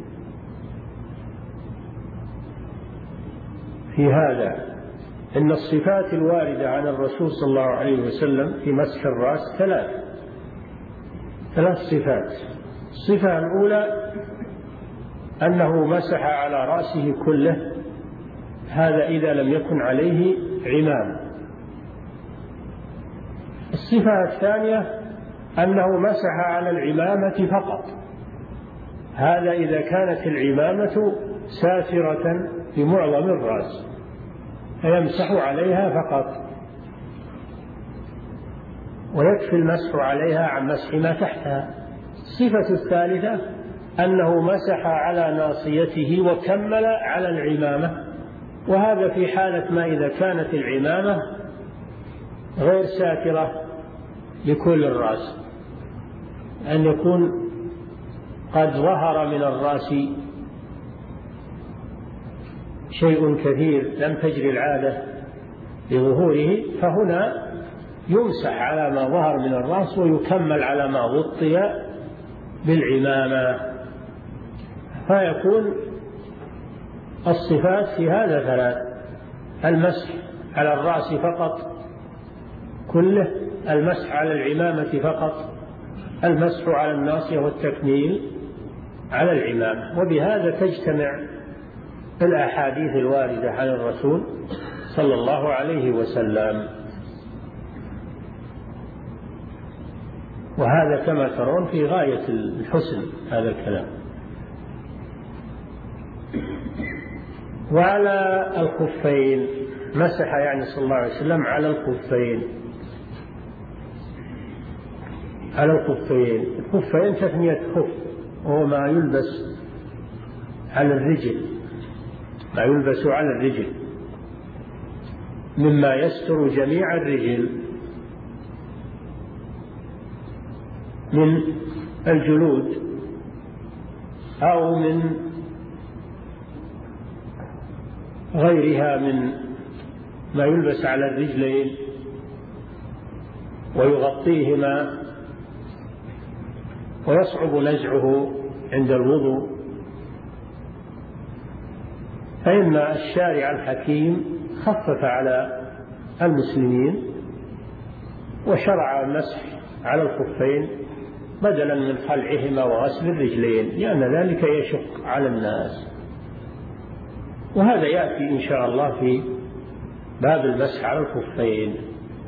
Speaker 3: في هذا إن الصفات الواردة عن الرسول صلى الله عليه وسلم في مسح الرأس ثلاث ثلاث صفات. الصفة الأولى أنه مسح على رأسه كله، هذا إذا لم يكن عليه عمام. الصفة الثانية أنه مسح على العمامة فقط، هذا إذا كانت العمامة ساترة بمعظم الرأس فيمسح عليها فقط، ويكفي المسح عليها عن مسح ما تحتها. الصفة الثالثة أنه مسح على ناصيته وكمل على العمامة، وهذا في حالة ما إذا كانت العمامة غير ساترة لكل الرأس، أن يكون قد ظهر من الرأس شيء كثير لم تجري العادة بظهوره، فهنا يمسح على ما ظهر من الرأس ويكمل على ما غطي بالعمامة، فيكون الصفات في هذا ثلاث: المسح على الرأس فقط كله، المسح على العمامة فقط، المسح على الناصية والتكميل على العمامة. وبهذا تجتمع الأحاديث الواردة عن الرسول صلى الله عليه وسلم، وهذا كما ترون في غاية الحسن هذا الكلام. وعلى الخفين مسح يعني صلى الله عليه وسلم على الخفين على الخفين الخفين تثنية خف، وهو ما يلبس على الرجل ما يلبس على الرجل مما يستر جميع الرجل من الجلود أو من غيرها من ما يلبس على الرجلين ويغطيهما ويصعب نزعه عند الوضوء. فإن الشارع الحكيم خفف على المسلمين وشرع المسح على الخفين بدلا من خلعهما وغسل الرجلين، لأن ذلك يشق على الناس. وهذا يأتي إن شاء الله في باب المسح على الخفين.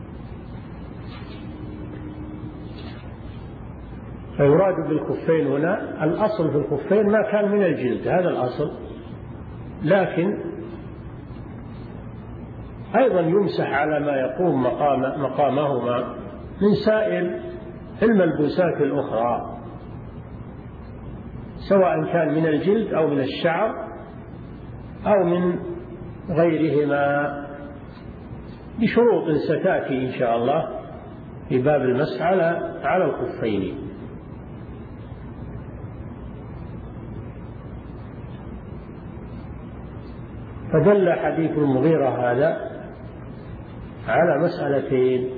Speaker 3: فيراد بالخفين هنا الأصل في الخفين ما كان من الجلد، هذا الأصل، لكن أيضا يمسح على ما يقوم مقام مقامهما من سائر الملبوسات الأخرى، سواء كان من الجلد أو من الشعر أو من غيرهما، بشروط ستأتي إن شاء الله في باب المسح على على الخفين. فدل حديث المغيرة هذا على مسألتين: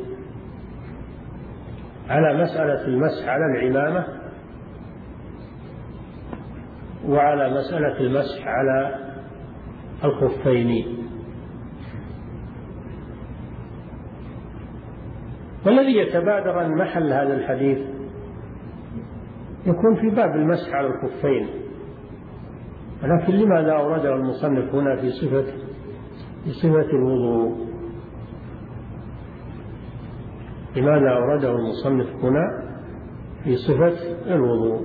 Speaker 3: على مسألة المسح على العمامة، وعلى مسألة المسح على الخفين. والذي يتبادر أن محل هذا الحديث يكون في باب المسح على الخفين، ولكن لماذا أورده المصنف هنا في صفة في صفة الوضوء؟ لماذا أورده المصنف هنا في صفة الوضوء؟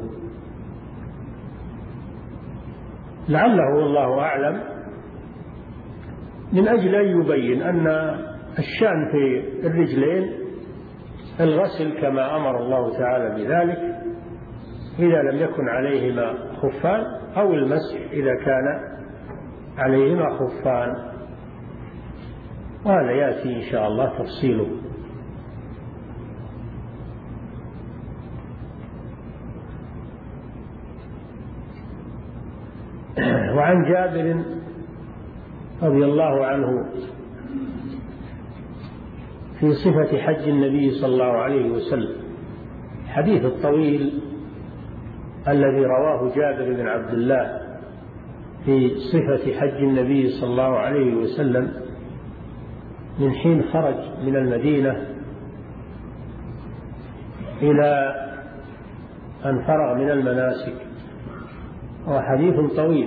Speaker 3: لعله والله أعلم من أجل أن يبين أن الشأن في الرجلين الغسل كما أمر الله تعالى بذلك إذا لم يكن عليهما خفان، أو المسح إذا كان عليهما خفان، وهذا يأتي إن شاء الله تفصيله. وعن جابر رضي الله عنه في صفة حج النبي صلى الله عليه وسلم، الحديث الطويل الذي رواه جابر بن عبد الله في صفة حج النبي صلى الله عليه وسلم من حين خرج من المدينة إلى أن فرغ من المناسك، هو حديث طويل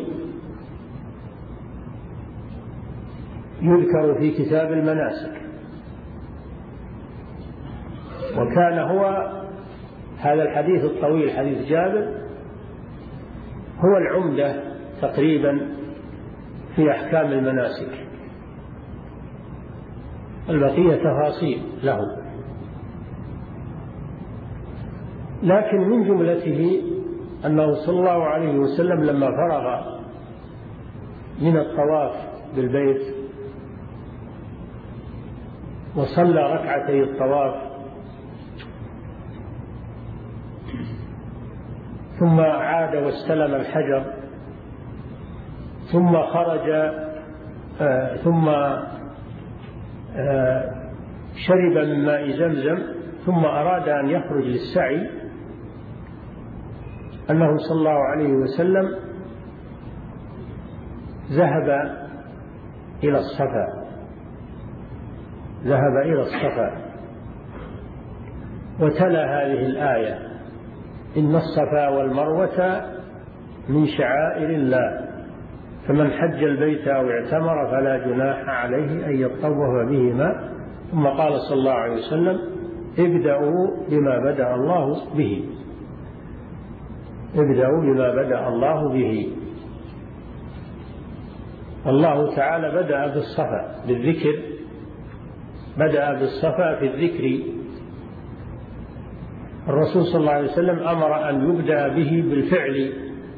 Speaker 3: يذكر في كتاب المناسك. وكان هو هذا الحديث الطويل حديث جابر هو العمدة تقريبا في أحكام المناسك، البقية تفاصيل له، لكن من جملته أنه صلى الله عليه وسلم لما فرغ من الطواف بالبيت وصلى ركعتي الطواف ثم عاد واستلم الحجر ثم خرج آه ثم آه شرب من ماء زمزم ثم أراد أن يخرج للسعي، أنه صلى الله عليه وسلم ذهب إلى الصفا ذهب إلى الصفا وتلا هذه الآية: إن الصفا والمروة من شعائر الله فمن حج البيت أو اعتمر فلا جناح عليه أن يطوف بهما. ثم قال صلى الله عليه وسلم: ابدأوا بما بدأ الله به ابدأوا بما بدأ الله به. الله تعالى بدأ بالصفا بالذكر، بدأ بالصفا في الذكر. الرسول صلى الله عليه وسلم أمر أن يبدأ به بالفعل،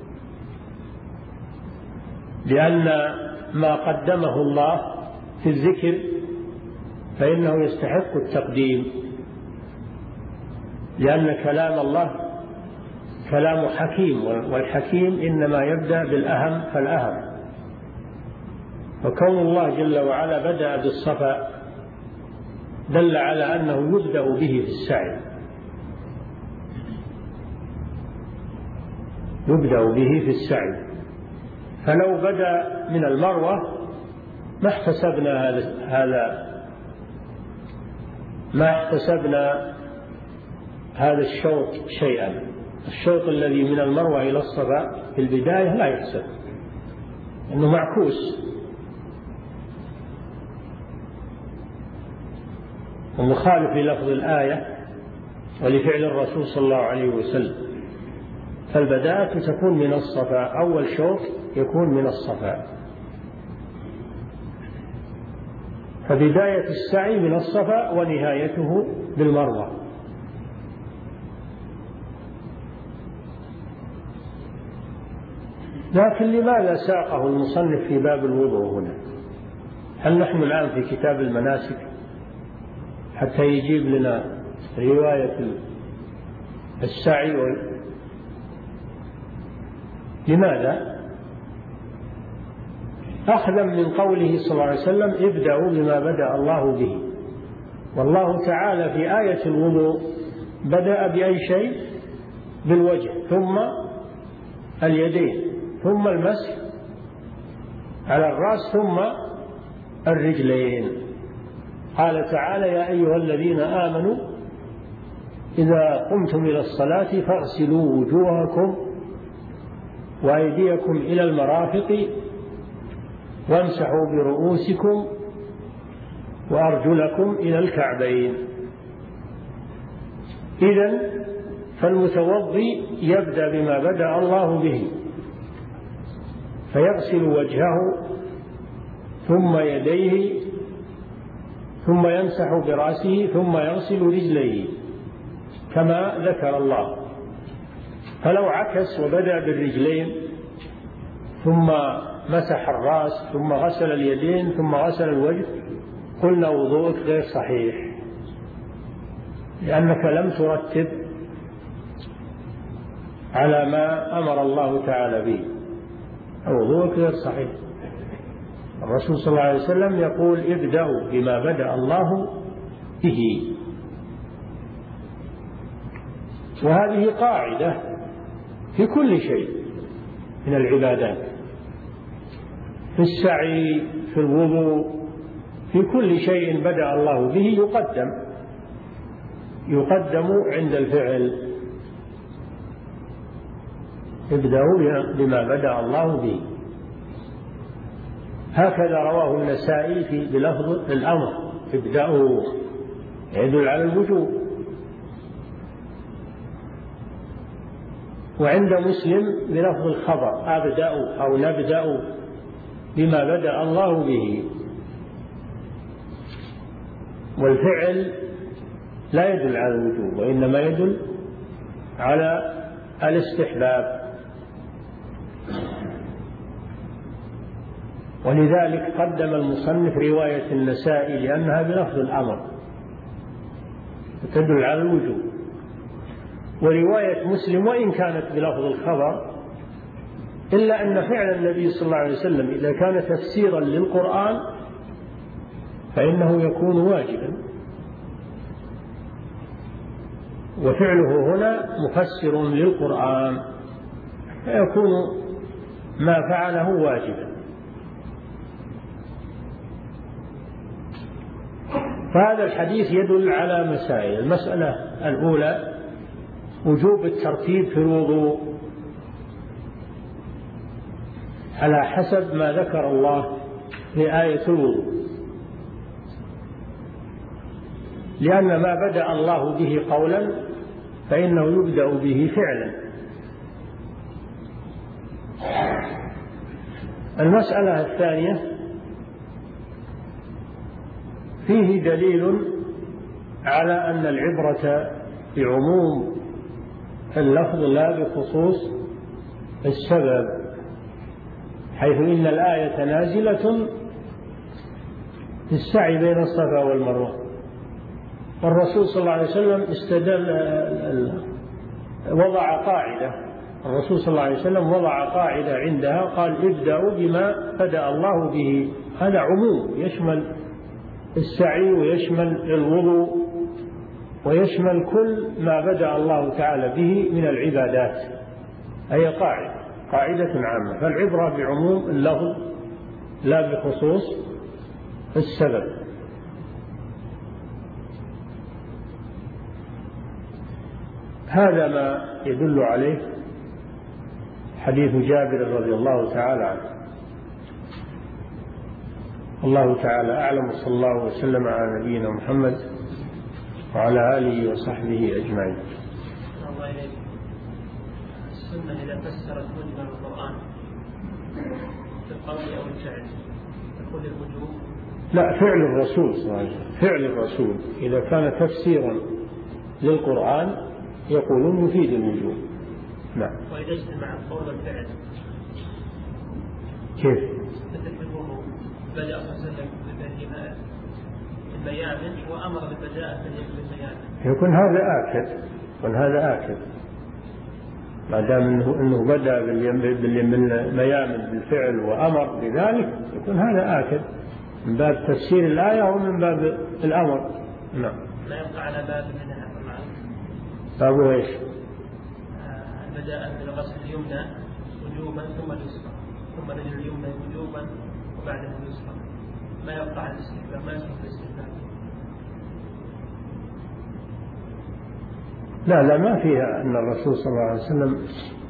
Speaker 3: لأن ما قدمه الله في الذكر فإنه يستحق التقديم، لأن كلام الله كلام حكيم، والحكيم إنما يبدأ بالأهم فالأهم. وكون الله جل وعلا بدأ بالصفا دل على أنه يبدأ به في السعي يبدأ به في السعي فلو بدأ من المروة ما احتسبنا هذا ما احتسبنا هذا الشوط شيئا. الشوط الذي من المروة إلى الصفا في البداية لا يحسب، إنه معكوس ومخالف للفظ الآية ولفعل الرسول صلى الله عليه وسلم. فالبداية تكون من الصفا، أول شوط يكون من الصفا، فبداية السعي من الصفا ونهايته بالمروة. لكن لماذا ساقه المصنف في باب الوضوء هنا؟ هل نحن الآن في كتاب المناسك حتى يجيب لنا رواية السعي؟ لماذا؟ أخذا من قوله صلى الله عليه وسلم ابدأوا بما بدأ الله به، والله تعالى في آية الوضوء بدأ بأي شيء؟ بالوجه، ثم اليدين، ثم المسح على الرأس، ثم الرجلين. قال تعالى يا أيها الذين آمنوا إذا قمتم إلى الصلاة فاغسلوا وجوهكم وأيديكم إلى المرافق وامسحوا برؤوسكم وأرجلكم إلى الكعبين. إذن فالمتوضي يبدأ بما بدأ الله به، فيغسل وجهه ثم يديه ثم يمسح برأسه ثم يغسل رجليه كما ذكر الله. فلو عكس وبدأ بالرجلين ثم مسح الرأس ثم غسل اليدين ثم غسل الوجه قلنا وضوءك غير صحيح، لأنك لم ترتب على ما أمر الله تعالى به، وضوءك غير صحيح. الرسول صلى الله عليه وسلم يقول ابدأوا بما بدأ الله به، وهذه قاعدة في كل شيء من العبادات، في السعي، في الوضوء، في كل شيء بدأ الله به يقدم يقدم عند الفعل. ابدأوا بما بدأ الله به. هكذا رواه النسائي في بلفظ الأمر ابدأوا، يدل على الوجوب. وعند مسلم بلفظ الخبر أبدأوا أو نبدأ بما بدأ الله به. والفعل لا يدل على الوجوب وإنما يدل على الاستحباب، ولذلك قدم المصنف رواية النسائي لأنها بلفظ الأمر تدل على الوجوب، ورواية مسلم وإن كانت بلفظ الخبر إلا أن فعل النبي صلى الله عليه وسلم إذا كان تفسيرا للقرآن فإنه يكون واجبا، وفعله هنا مفسر للقرآن فيكون ما فعله واجبا. فهذا الحديث يدل على مسائل. المسألة الأولى وجوب الترتيب في الوضوء على حسب ما ذكر الله في آية الوضوء، لأن ما بدأ الله به قولا فإنه يبدأ به فعلا. المسألة الثانية فيه دليل على أن العبرة بعموم اللفظ لا بخصوص السبب، حيث إن الآية نازلة في السعي بين الصفا والمروة، والرسول صلى الله عليه وسلم استدل وضع قاعدة الرسول صلى الله عليه وسلم وضع قاعدة عندها قال ابدأوا بما بدأ الله به. هذا عموم يشمل السعي ويشمل الوضوء ويشمل كل ما بدأ الله تعالى به من العبادات، أي قاعدة قاعدة عامة. فالعبرة بعموم اللفظ لا بخصوص السبب. هذا ما يدل عليه حديث جابر رضي الله تعالى عنه. الله تعالى أعلم، وصلى الله وسلم على نبينا محمد وعلى آله وصحبه أجمعين.
Speaker 2: الله إليك. السنة إذا فسرت مجمل القرآن في القول أو الفعل تقول الوجوب؟
Speaker 3: لا، فعل الرسول صلى الله عليه وسلم، فعل الرسول إذا كان تفسيرا للقرآن يقولون يفيد الوجوب. نعم.
Speaker 2: وإذا اجتمع القول والفعل
Speaker 3: كيف؟
Speaker 2: مثل الوضوء بدأ صلى الله عليه وسلم بالبيان وأمر بالبداءة بالبيان،
Speaker 3: يكون هذا آكد، يكون هذا آكد ما دام إنه إنه بدأ بالبيان بالفعل وأمر بذلك، يكون هذا آكد من باب تفسير الآية ومن باب الأمر. نعم.
Speaker 2: لا يبقى على باب منها طبعا.
Speaker 3: بابه إيش؟
Speaker 2: بدأ بالغسل اليمنى وجوبا ثم اليسرى، ثم رجل اليمنى وجوبا وبعده اليسرى، ما يبقى على الاستحباب، ما يصح الاستحباب.
Speaker 3: لا لا، ما فيها أن الرسول صلى الله عليه وسلم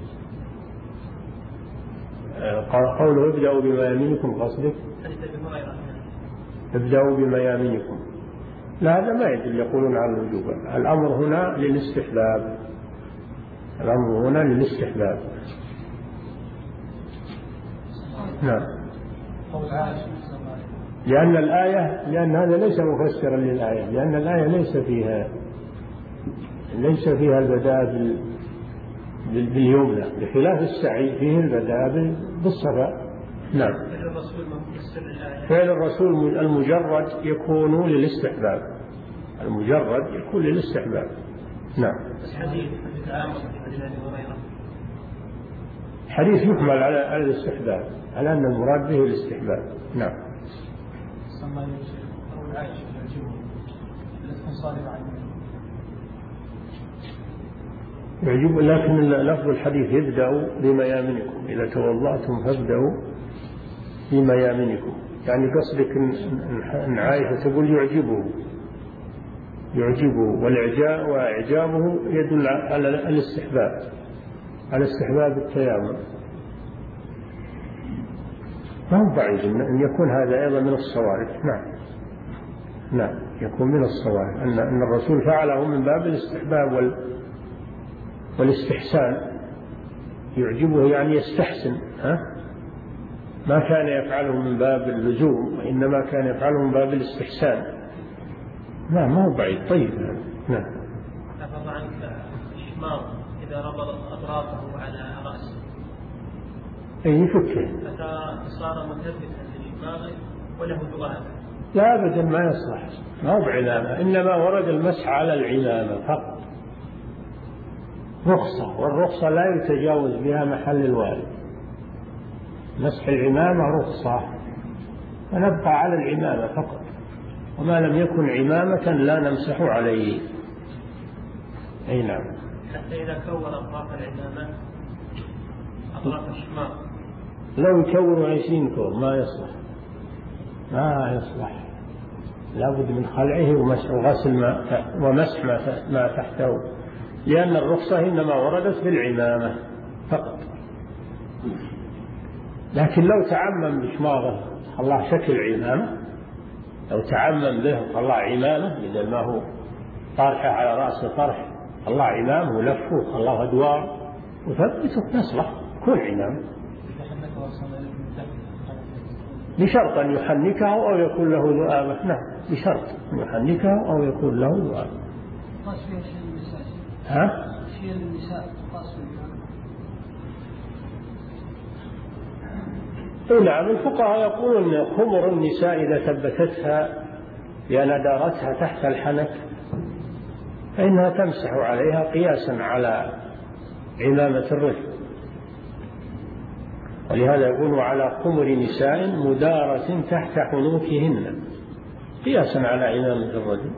Speaker 3: قوله ابدأوا بما يمينكم، قصدك ابدأوا بما يمينكم، لا هذا ما يدل يقولون على الوجوب. الأمر هنا للاستحباب، الأمر هنا للاستحباب. نعم. لأن الآية لأن هذا ليس مفسرا للآية، لأن الآية ليس فيها ليس فيها البداء باليمنى، بخلاف السعي فيه البداء بالصفا. نعم. فعل الرسول المجرد يكون للاستحباب، المجرد يكون للاستحباب. نعم. حديث يحمل على الاستحباب، على أن المراد به الاستحباب. نعم. يعجب، لكن لفظ الحديث يبدأ بميامنكم، إذا توضأتم فابدأوا بميامنكم، يعني قصدك أن عائشة تقول يعجبه يعجبه والإعجاب وإعجابه يدل على الاستحباب، على استحباب التيامن. ما هو بعيد أن يكون هذا أيضا من الصوارف. نعم نعم، يكون من الصوارف أن أن الرسول فعله من باب الاستحباب وال والاستحسان. يعجبه يعني يستحسن، ها؟ ما كان يفعله من باب اللزوم، وإنما كان يفعله من باب الاستحسان. لا ما هو بعيد. طيب. نعم.
Speaker 2: حفظ عنك الشماغ إذا ربط أطرافه على رأسه
Speaker 3: أي يفكه
Speaker 2: فصار مثبتا للشماغ وله ذؤاب.
Speaker 3: لا أبدا، ما يصلح، ما هو بعلامة، إنما ورد المسح على العمامة فقط، رخصة، والرخصة لا يتجاوز بها محل الوالد. مسح العمامة رخصة، فنبقى على العمامة فقط، وما لم يكن عمامة لا نمسح عليه. أي نعم.
Speaker 2: حتى إذا كور أطراف العمامة أطراف الشماغ
Speaker 3: لو يكوروا عشرين كور ما يصلح، ما يصلح، لابد من خلعه ومسح وغسل ما ومسح ما تحته، لأن الرخصة إنما وردت بالعمامة فقط. لكن لو تعمم بشماغه الله شكل عمامة، لو تعمم به الله عمامة بدل ما هو طرحه على رأسه طرح، الله عمامه ولفه الله أدوار وثبته نصلح كل عمامة، بشرط أن يحنكه أو يكون له ذؤابة. نعم، بشرط أن يحنكه أو يكون له ذؤابة. ها؟ نعم. الفقهاء يقولون أن خمر النساء إذا ثبتتها بأن تحت الحنك فإنها تمسح عليها قياسا على عمامة الرجل، ولهذا يقول على خمر نساء مدارة تحت حنوكهن قياسا على عمامة الرجل.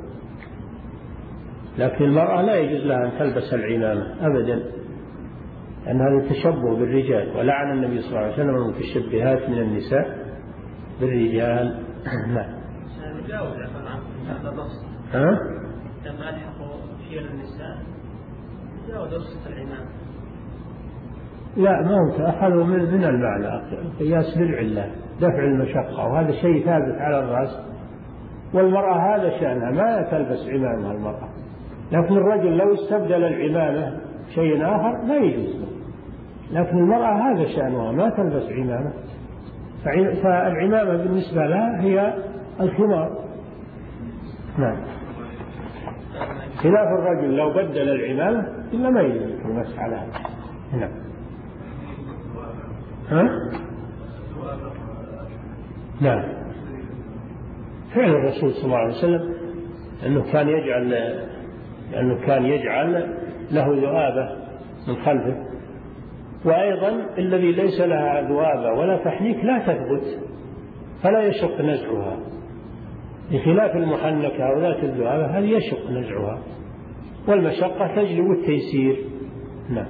Speaker 3: لكن المرأة لا يجوز لها أن تلبس العمامة أبدا، لأن هذا تشبه بالرجال، ولعن النبي صلى الله عليه وسلم المتشبهات من النساء بالرجال. نعم.
Speaker 2: نجاوز عن هذا النص.
Speaker 3: ها؟
Speaker 2: لما ألحقوا شيل النساء تجاوز رخصة العمامة.
Speaker 3: لا، ما هو أخذوا من من المعنى قياس بالعلة دفع المشقة، وهذا شيء ثابت على الرأس. والمرأة هذا شأنها ما تلبس عمامة المرأة، لكن الرجل لو استبدل العمامة شيء آخر لا يجوز له، لكن المرأة هذا شأنها ما تلبس عمامة، فالعمامة بالنسبة لها هي الخمار. نعم. خلاف الرجل لو بدل العمامة إلا ما يجوز المسح على هذا. نعم. ها؟ نعم. فعل الرسول صلى الله عليه وسلم أنه كان يجعل أنه كان يجعل له ذؤابة من خلفه، وأيضا الذي ليس لها ذؤابة ولا تحنيك لا تثبت فلا يشق نزعها، بخلاف المحنكة أو ذات الذؤابة هذه يشق نزعها، والمشقة تجلب التيسير. نعم.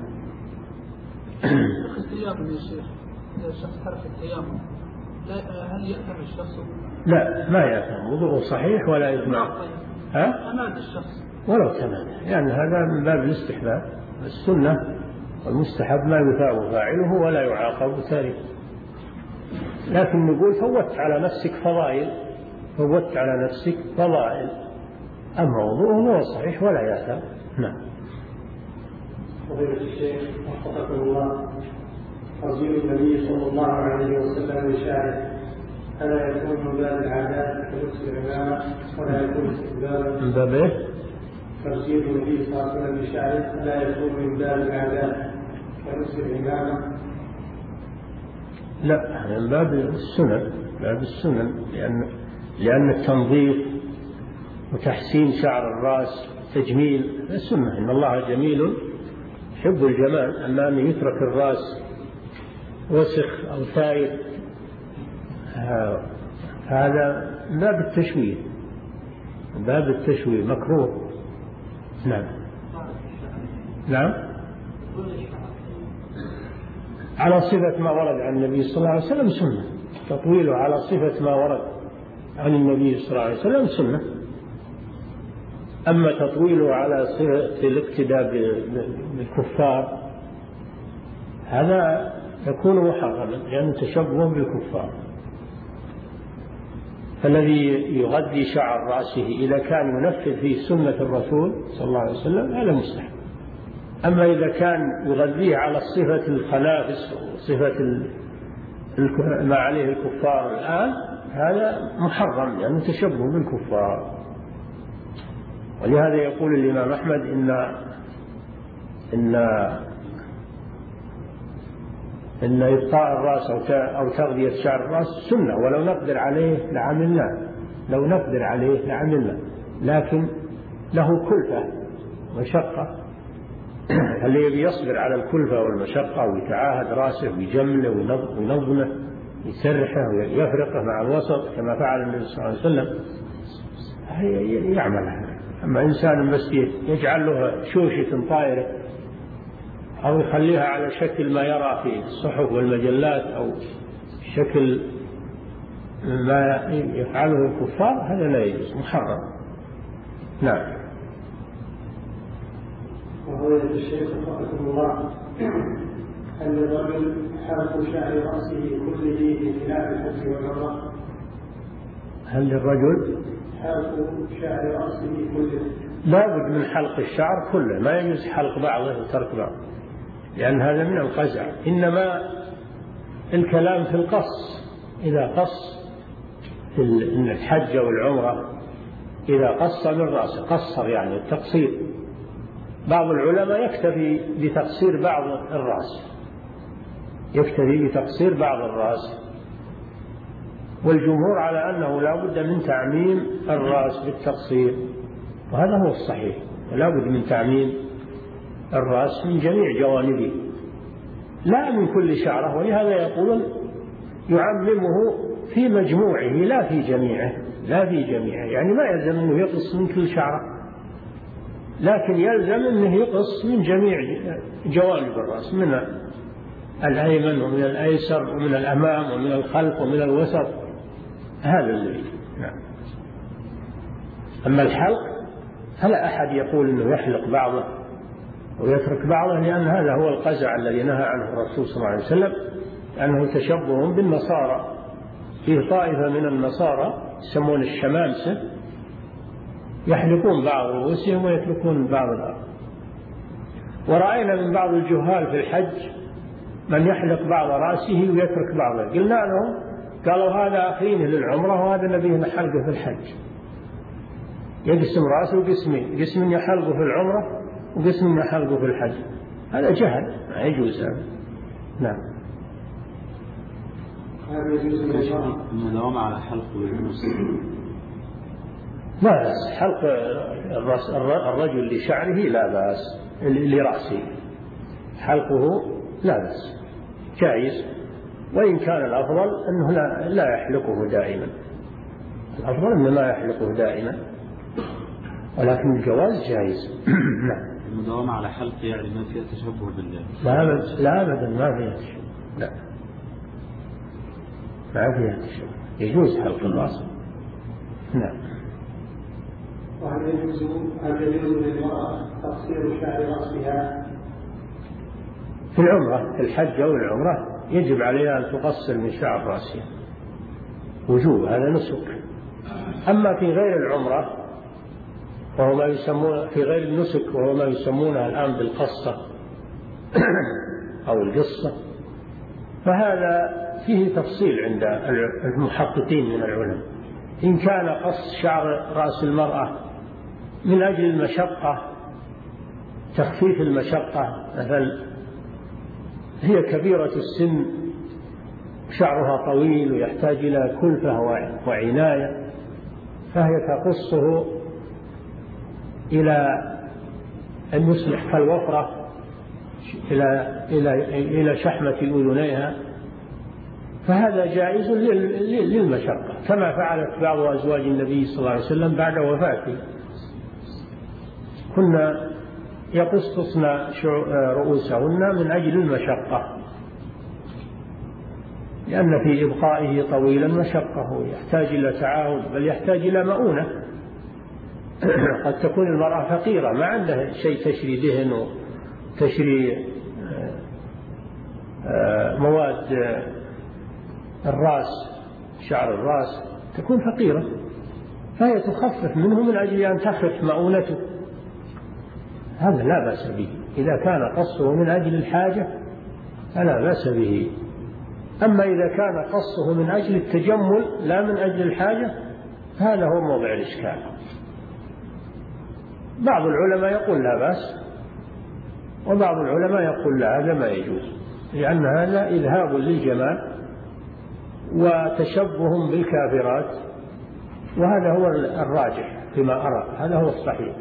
Speaker 4: التيامن يا شيخ، إذا الشخص ترك التيامن هل يأثم الشخص؟
Speaker 3: لا، ما يأثم، وضوءه صحيح ولا يجمع. ها؟
Speaker 4: أمانة الشخص
Speaker 3: ولو تمام، يعني هذا من باب الاستحباب. السنة والمستحب ما يثاب فاعله ولا يعاقب تاركه، لكن نقول فوت على نفسك فضائل، فوت على نفسك فضائل، أما وضوءه هو صحيح ولا يأثم. نعم.
Speaker 1: فضيلة الشيخ وفقكم الله، ترجيل النبي صلى الله عليه وسلم لشعره ألا يكون من باب العادات كلبس العمامة ولا يكون استحبابا؟
Speaker 3: من باب ايه؟
Speaker 1: ترجيل النبي صلى الله عليه وسلم لشعره ألا يكون من باب العادات كلبس العمامة؟
Speaker 3: لا، من باب السنن، باب السنن، لأن لأن التنظيف وتحسين شعر الرأس تجميل السنة، إن الله جميل يحب الجمال. أما أن يترك الرأس وسخ أو ثائر هذا باب التشويه، باب التشويه مكروه. نعم. نعم. على صفة ما ورد عن النبي صلى الله عليه وسلم سنة، تطويله على صفة ما ورد عن النبي صلى الله عليه وسلم سنة. أما تطويله على صفة الاقتداء بالكفار هذا يكون محرما، لأنه تشبه بالكفار. فالذي يغذي شعر رأسه إذا كان ينفذ فيه سنة الرسول صلى الله عليه وسلم هذا مستحب. أما إذا كان يغذيه على صفة الخنافس وصفة ما عليه الكفار الآن هذا محرم، لأنه يعني تشبه بالكفار. ولهذا يقول الإمام أحمد إن إن إن إبقاء الرأس أو تغذية شعر الرأس سنة، ولو نقدر عليه لعملنا، لو نقدر عليه لعملنا، لكن له كلفة ومشقة. اللي يبي يصبر على الكلفة والمشقة ويتعاهد رأسه ويجمله وينظمه يسرحه ويفرقه مع الوسط كما فعل النبي صلى الله عليه وسلم يعملها. أما إنسان بس يجعل له شوشة طائرة أو يخليها على شكل ما يرى في الصحف والمجلات أو شكل ما يفعله الكفار هذا لا يجوز، محرم. نعم.
Speaker 1: وهو الشيخ رحمه الله أن الرجل حلق شعر رأسه كله بخلاف الحج والعمرة؟
Speaker 3: هل للرجل
Speaker 1: حلق شعر رأسه كله؟
Speaker 3: لا بد من حلق الشعر كله، ما يجوز حلق بعضه وترك بعضه، لأن هذا من القزع. إنما الكلام في القص، إذا قص في الحج والعمرة إذا قص من رأسه قصر يعني التقصير. بعض العلماء يكتفي بتقصير بعض الرأس، يكتفي بتقصير بعض الرأس، والجمهور على أنه لا بد من تعميم الرأس بالتقصير، وهذا هو الصحيح، ولا بد من تعميم الرأس من جميع جوانبه لا من كل شعره. ولهذا يقولون يعممه في مجموعه لا في جميعه، لا في جميعه، يعني ما يلزم أنه يقص من كل شعره، لكن يلزم أنه يقص من جميع جوانب الرأس، من الأيمن ومن الأيسر ومن الأمام ومن الخلف ومن الوسط، هذا الذي. نعم. أما الحلق فلا أحد يقول أنه يحلق بعضه ويترك بعضه، لأن هذا هو القزع الذي نهى عنه الرسول صلى الله عليه وسلم، أنه تشبه بالنصارى. فيه طائفة من النصارى يسمون الشمامسة يحلقون بعض رؤوسهم ويتركون بعض الآخر. ورأينا من بعض الجهال في الحج من يحلق بعض رأسه ويترك بعضه، قلنا لهم قالوا هذا أخينه للعمرة وهذا نبيه حلقه في الحج، يقسم رأسه قسمين، قسم يحلقه في العمرة وقسم يحلقه في الحج. هذا جهل ما يجوز هذا. نعم.
Speaker 6: المداومة على حلق
Speaker 3: لا بأس، حلق الرجل لشعره لا بأس، لرأسه حلقه لا بأس جائز، وإن كان الأفضل أنه لا, لا يحلقه دائما، الأفضل أنه لا يحلقه دائما، ولكن الجواز جائز. نعم.
Speaker 6: المداومة على حلق يعني ما فيها تشبه بالله؟
Speaker 3: لا أبدا، لا أبدا ما فيها تشبه، لا ما فيها تشبه، يجوز حلق الرأس. نعم.
Speaker 1: وهل يجوز هل يجوز للمرأة تقصير شعر رأسها؟
Speaker 3: في العمرة، في الحج أو العمرة يجب عليها أن تقصر من شعر رأسها وجوب، هذا نسك. أما في غير العمرة وهو ما يسمون في غير النسك وهو ما يسمونه الآن بالقصة أو القصة، فهذا فيه تفصيل عند المحققين من العلماء. إن كان قص شعر رأس المرأة من أجل المشقة، تخفيف المشقة، مثلا هي كبيرة السن شعرها طويل ويحتاج إلى كلفة وعناية، فهي تقصه إلى أن يصبح كالوفرة إلى إلى إلى شحمة أذنيها، فهذا جائز للمشقة، كما فعلت بعض أزواج النبي صلى الله عليه وسلم بعد وفاته، كنا يقصصن رؤوسهن من أجل المشقة، لأن في إبقائه طويلا مشقة ويحتاج إلى تعاون، بل يحتاج إلى مؤونة. قد تكون المرأة فقيرة ما عندها شيء تشري دهن وتشري مواد الرأس، شعر الرأس، تكون فقيرة، فهي تخفف منه من أجل أن تخف مؤونته، هذا لا بأس به. إذا كان قصه من أجل الحاجة فلا بأس به. أما إذا كان قصه من أجل التجمل لا من أجل الحاجة هذا هو موضع الإشكال. بعض العلماء يقول لا بأس، وبعض العلماء يقول لا، هذا ما يجوز، لأن هذا إذهاب للجمال وتشبه بالكافرات، وهذا هو الراجح فيما أرى، هذا هو الصحيح.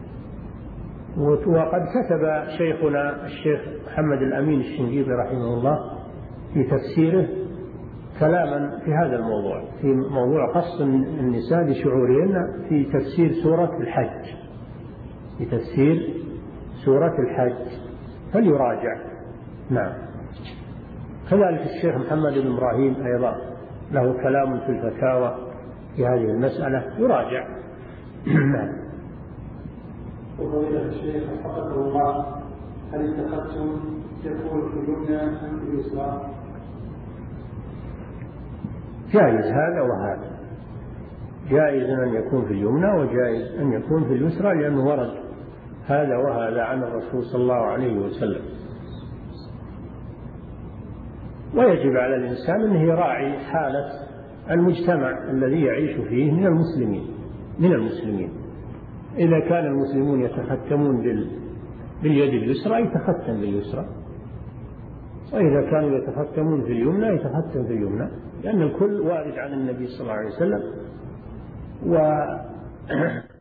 Speaker 3: وقد كتب شيخنا الشيخ محمد الأمين الشنقيطي رحمه الله في تفسيره كلاما في هذا الموضوع، في موضوع قص النساء لشعورهن، في تفسير سورة الحج، في تفسير سورة الحج، فليراجع. نعم. كذلك الشيخ محمد بن إبراهيم أيضا له كلام في الفتاوى في هذه المسألة، يراجع. نعم.
Speaker 1: وفضيلة الشيخ حفظه الله، هل اتخذتم يكون في اليمنى أم في اليسرى؟
Speaker 3: جائز هذا وهذا، جائز أن يكون في اليمنى وجائز أن يكون في اليسرى، لأنه ورد هذا وهذا عن الرسول صلى الله عليه وسلم. ويجب على الإنسان أنه يراعي حالة المجتمع الذي يعيش فيه من المسلمين من المسلمين إذا كان المسلمون يتختمون باليد اليسرى يتختم باليسرى، وإذا كانوا يتختمون في اليمنى يتختم في اليمنى، لأن الكل وارد عن النبي صلى الله عليه وسلم. و